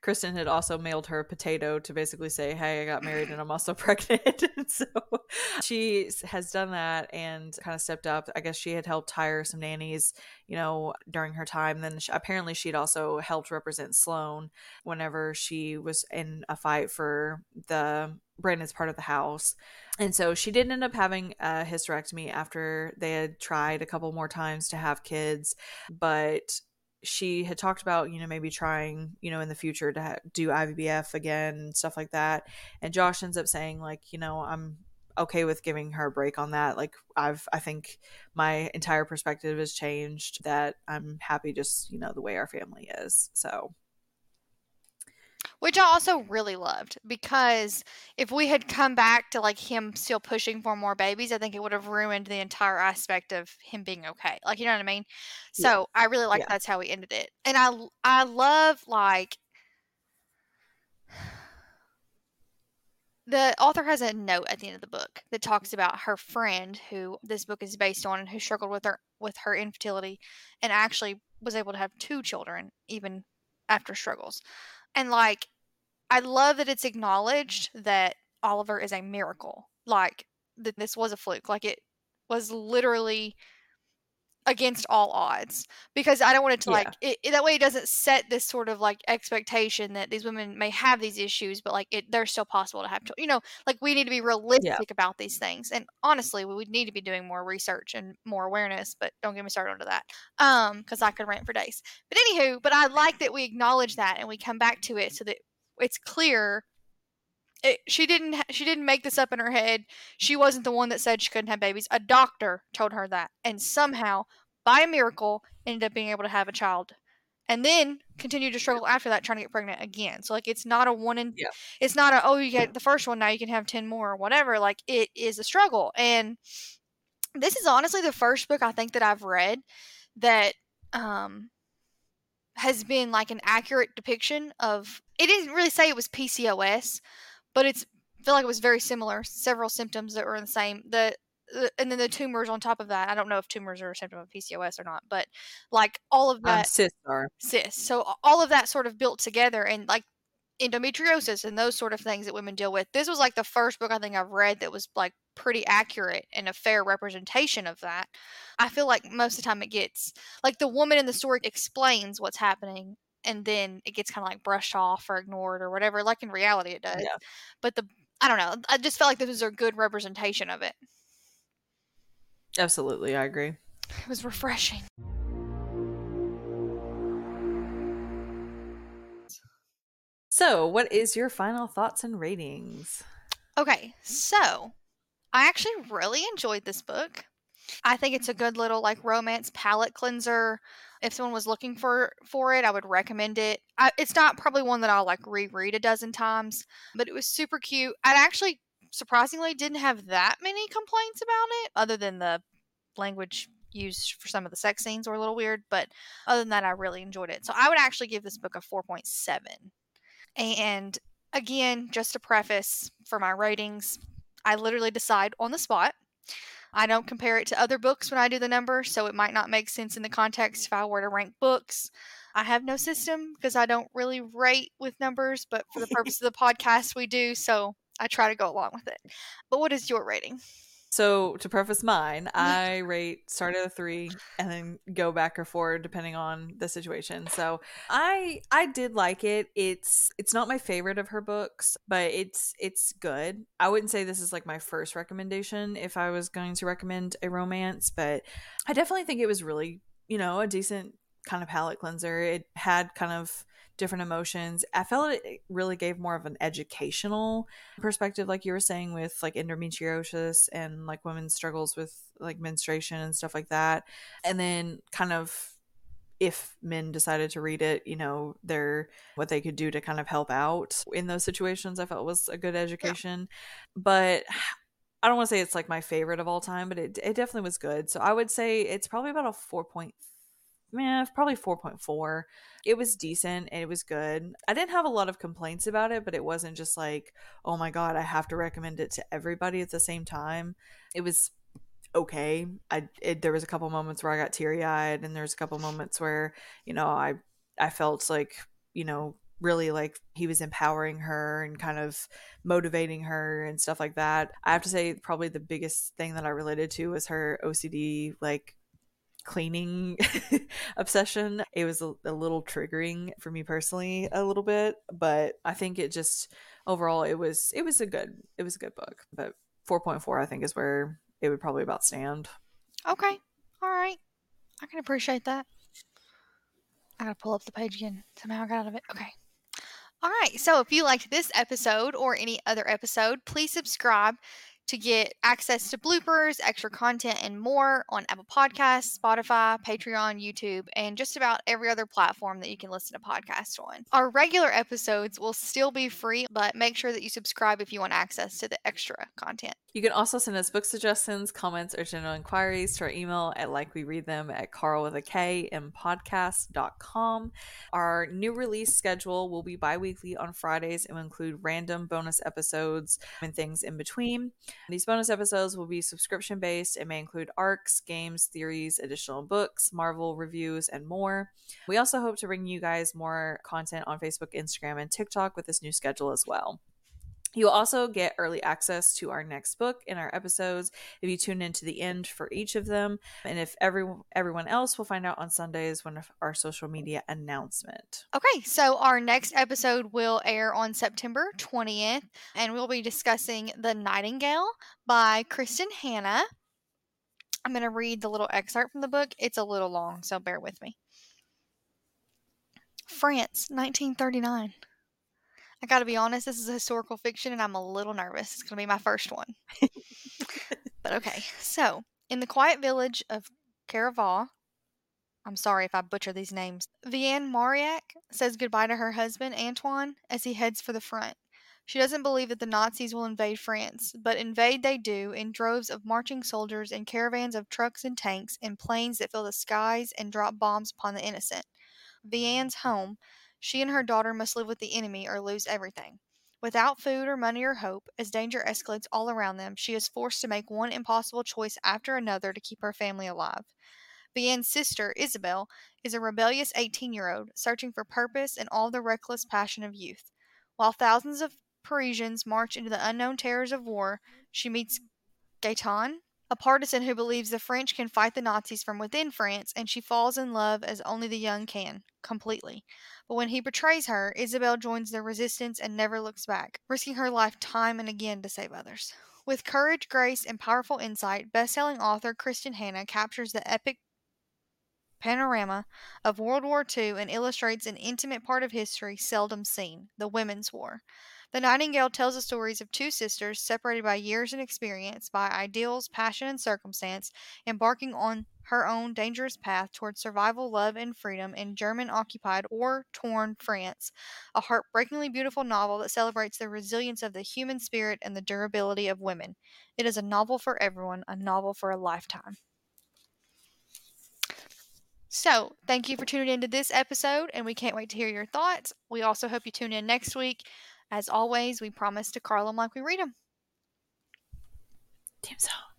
Kristen had also mailed her a potato to basically say, hey, I got married and I'm also pregnant. And so she has done that and kind of stepped up. I guess she had helped hire some nannies, you know, during her time. Then she, apparently she'd also helped represent Sloane whenever she was in a fight for the Brandon's part of the house. And so she did end up having a hysterectomy after they had tried a couple more times to have kids, but she had talked about, you know, maybe trying, you know, in the future to ha- do I V F again and stuff like that. And Josh ends up saying, like, you know, I'm okay with giving her a break on that. Like, I've, I think my entire perspective has changed, that I'm happy just, you know, the way our family is. So. Which I also really loved, because if we had come back to like him still pushing for more babies, I think it would have ruined the entire aspect of him being okay. Like, you know what I mean? So I really like Yeah. that's how we ended it. And I I love like the author has a note at the end of the book that talks about her friend who this book is based on and who struggled with her with her infertility and actually was able to have two children even after struggles. And like I love that it's acknowledged that Oliver is a miracle. Like that this was a fluke. Like it was literally against all odds, because I don't want it to like Yeah. it, it- that way it doesn't set this sort of like expectation that these women may have these issues, but like it they're still possible to have children. You know, like we need to be Yeah. realistic about these things. And honestly, we would need to be doing more research and more awareness, but don't get me started onto that. Um, because I could rant for days. But anywho, but I like that we acknowledge that and we come back to it so that it's clear it, she didn't she didn't make this up in her head. She wasn't the one that said she couldn't have babies. A doctor told her that, and somehow, by a miracle, ended up being able to have a child, and then continued to struggle after that, trying to get pregnant again. So like, it's not a one in, Yeah. it's not a oh you get the first one now you can have ten more or whatever. Like it is a struggle, and this is honestly the first book I think that I've read that um has been like an accurate depiction of. It didn't really say it was P C O S, but it's I feel like it was very similar. Several symptoms that were the same. The, the and then the tumors on top of that. I don't know if tumors are a symptom of P C O S or not, but like all of Um, that cysts are. cysts. So all of that sort of built together, and like endometriosis and those sort of things that women deal with. This was like the first book I think I've read that was like pretty accurate and a fair representation of that. I feel like most of the time it gets like the woman in the story explains what's happening, and then it gets kind of like brushed off or ignored or whatever. Like in reality it does. Yeah. But the I don't know. I just felt like this was a good representation of it. Absolutely. I agree. It was refreshing. So, what is your final thoughts and ratings? Okay, so I actually really enjoyed this book. I think it's a good little like romance palate cleanser. If someone was looking for for it, I would recommend it. I, it's not probably one that I'll like reread a dozen times, but it was super cute. I actually surprisingly didn't have that many complaints about it, other than the language used for some of the sex scenes were a little weird. But other than that, I really enjoyed it. So I would actually give this book a four point seven. And again, just to preface for my ratings, I literally decide on the spot. I don't compare it to other books when I do the number, so it might not make sense in the context if I were to rank books. I have no system because I don't really rate with numbers, but for the purpose of the podcast, we do, so I try to go along with it. But what is your rating? So, to preface mine, I rate start at a three and then go back or forward depending on the situation. So, I I did like it. It's it's not my favorite of her books, but it's it's good. I wouldn't say this is like my first recommendation if I was going to recommend a romance, but I definitely think it was really, you know, a decent kind of palate cleanser. It had kind of different emotions. I felt it really gave more of an educational perspective, like you were saying, with like endometriosis and like women's struggles with like menstruation and stuff like that. And then kind of if men decided to read it, you know, they're what they could do to kind of help out in those situations, I felt was a good education. Yeah. But I don't want to say it's like my favorite of all time, but it, it definitely was good. So I would say it's probably about a four point five. Man, probably four point four. It was decent and it was good. I didn't have a lot of complaints about it, but it wasn't just like, oh my God, I have to recommend it to everybody at the same time. It was okay. I it, there was a couple moments where I got teary eyed, and there's a couple moments where, you know, I I felt like, you know, really like he was empowering her and kind of motivating her and stuff like that. I have to say probably the biggest thing that I related to was her O C D like cleaning obsession. It was a, a little triggering for me personally a little bit, but I think it just overall it was it was a good it was a good book. But four point four I think is where it would probably about stand. Okay. All right. I can appreciate that. I gotta pull up the page again. Somehow I got out of it. Okay. All right. So if you liked this episode or any other episode, please subscribe to get access to bloopers, extra content, and more on Apple Podcasts, Spotify, Patreon, YouTube, and just about every other platform that you can listen to podcasts on. Our regular episodes will still be free, but make sure that you subscribe if you want access to the extra content. You can also send us book suggestions, comments, or general inquiries to our email at likewewreadthem at Carl with a K and podcast dot com. Our new release schedule will be bi-weekly on Fridays and will include random bonus episodes and things in between. These bonus episodes will be subscription based and may include arcs, games, theories, additional books, Marvel reviews, and more. We also hope to bring you guys more content on Facebook, Instagram, and TikTok with this new schedule as well. You'll also get early access to our next book in our episodes if you tune in to the end for each of them. And if everyone everyone else will find out on Sundays when our social media announcement. Okay, so our next episode will air on September twentieth, and we'll be discussing The Nightingale by Kristen Hanna. I'm going to read the little excerpt from the book. It's a little long, so bear with me. France, nineteen thirty-nine. I gotta be honest, this is a historical fiction and I'm a little nervous. It's gonna be my first one. But okay, so in the quiet village of Caraval, I'm sorry if I butcher these names, Vianne Mauriac says goodbye to her husband, Antoine, as he heads for the front. She doesn't believe that the Nazis will invade France, but invade they do in droves of marching soldiers and caravans of trucks and tanks and planes that fill the skies and drop bombs upon the innocent. Vianne's home. She and her daughter must live with the enemy or lose everything. Without food or money or hope, as danger escalates all around them, she is forced to make one impossible choice after another to keep her family alive. Vianne's sister, Isabel, is a rebellious eighteen-year-old searching for purpose and all the reckless passion of youth. While thousands of Parisians march into the unknown terrors of war, she meets Gaetan, a partisan who believes the French can fight the Nazis from within France, and she falls in love as only the young can, completely. But when he betrays her, Isabel joins the resistance and never looks back, risking her life time and again to save others. With courage, grace, and powerful insight, best-selling author Kristen Hanna captures the epic panorama of World War Two and illustrates an intimate part of history seldom seen, the Women's War. The Nightingale tells the stories of two sisters separated by years and experience, by ideals, passion, and circumstance, embarking on her own dangerous path towards survival, love, and freedom in German-occupied or torn France. A heartbreakingly beautiful novel that celebrates the resilience of the human spirit and the durability of women. It is a novel for everyone, a novel for a lifetime. So, thank you for tuning into this episode, and we can't wait to hear your thoughts. We also hope you tune in next week. As always, we promise to Carl them like we read them. Team Song.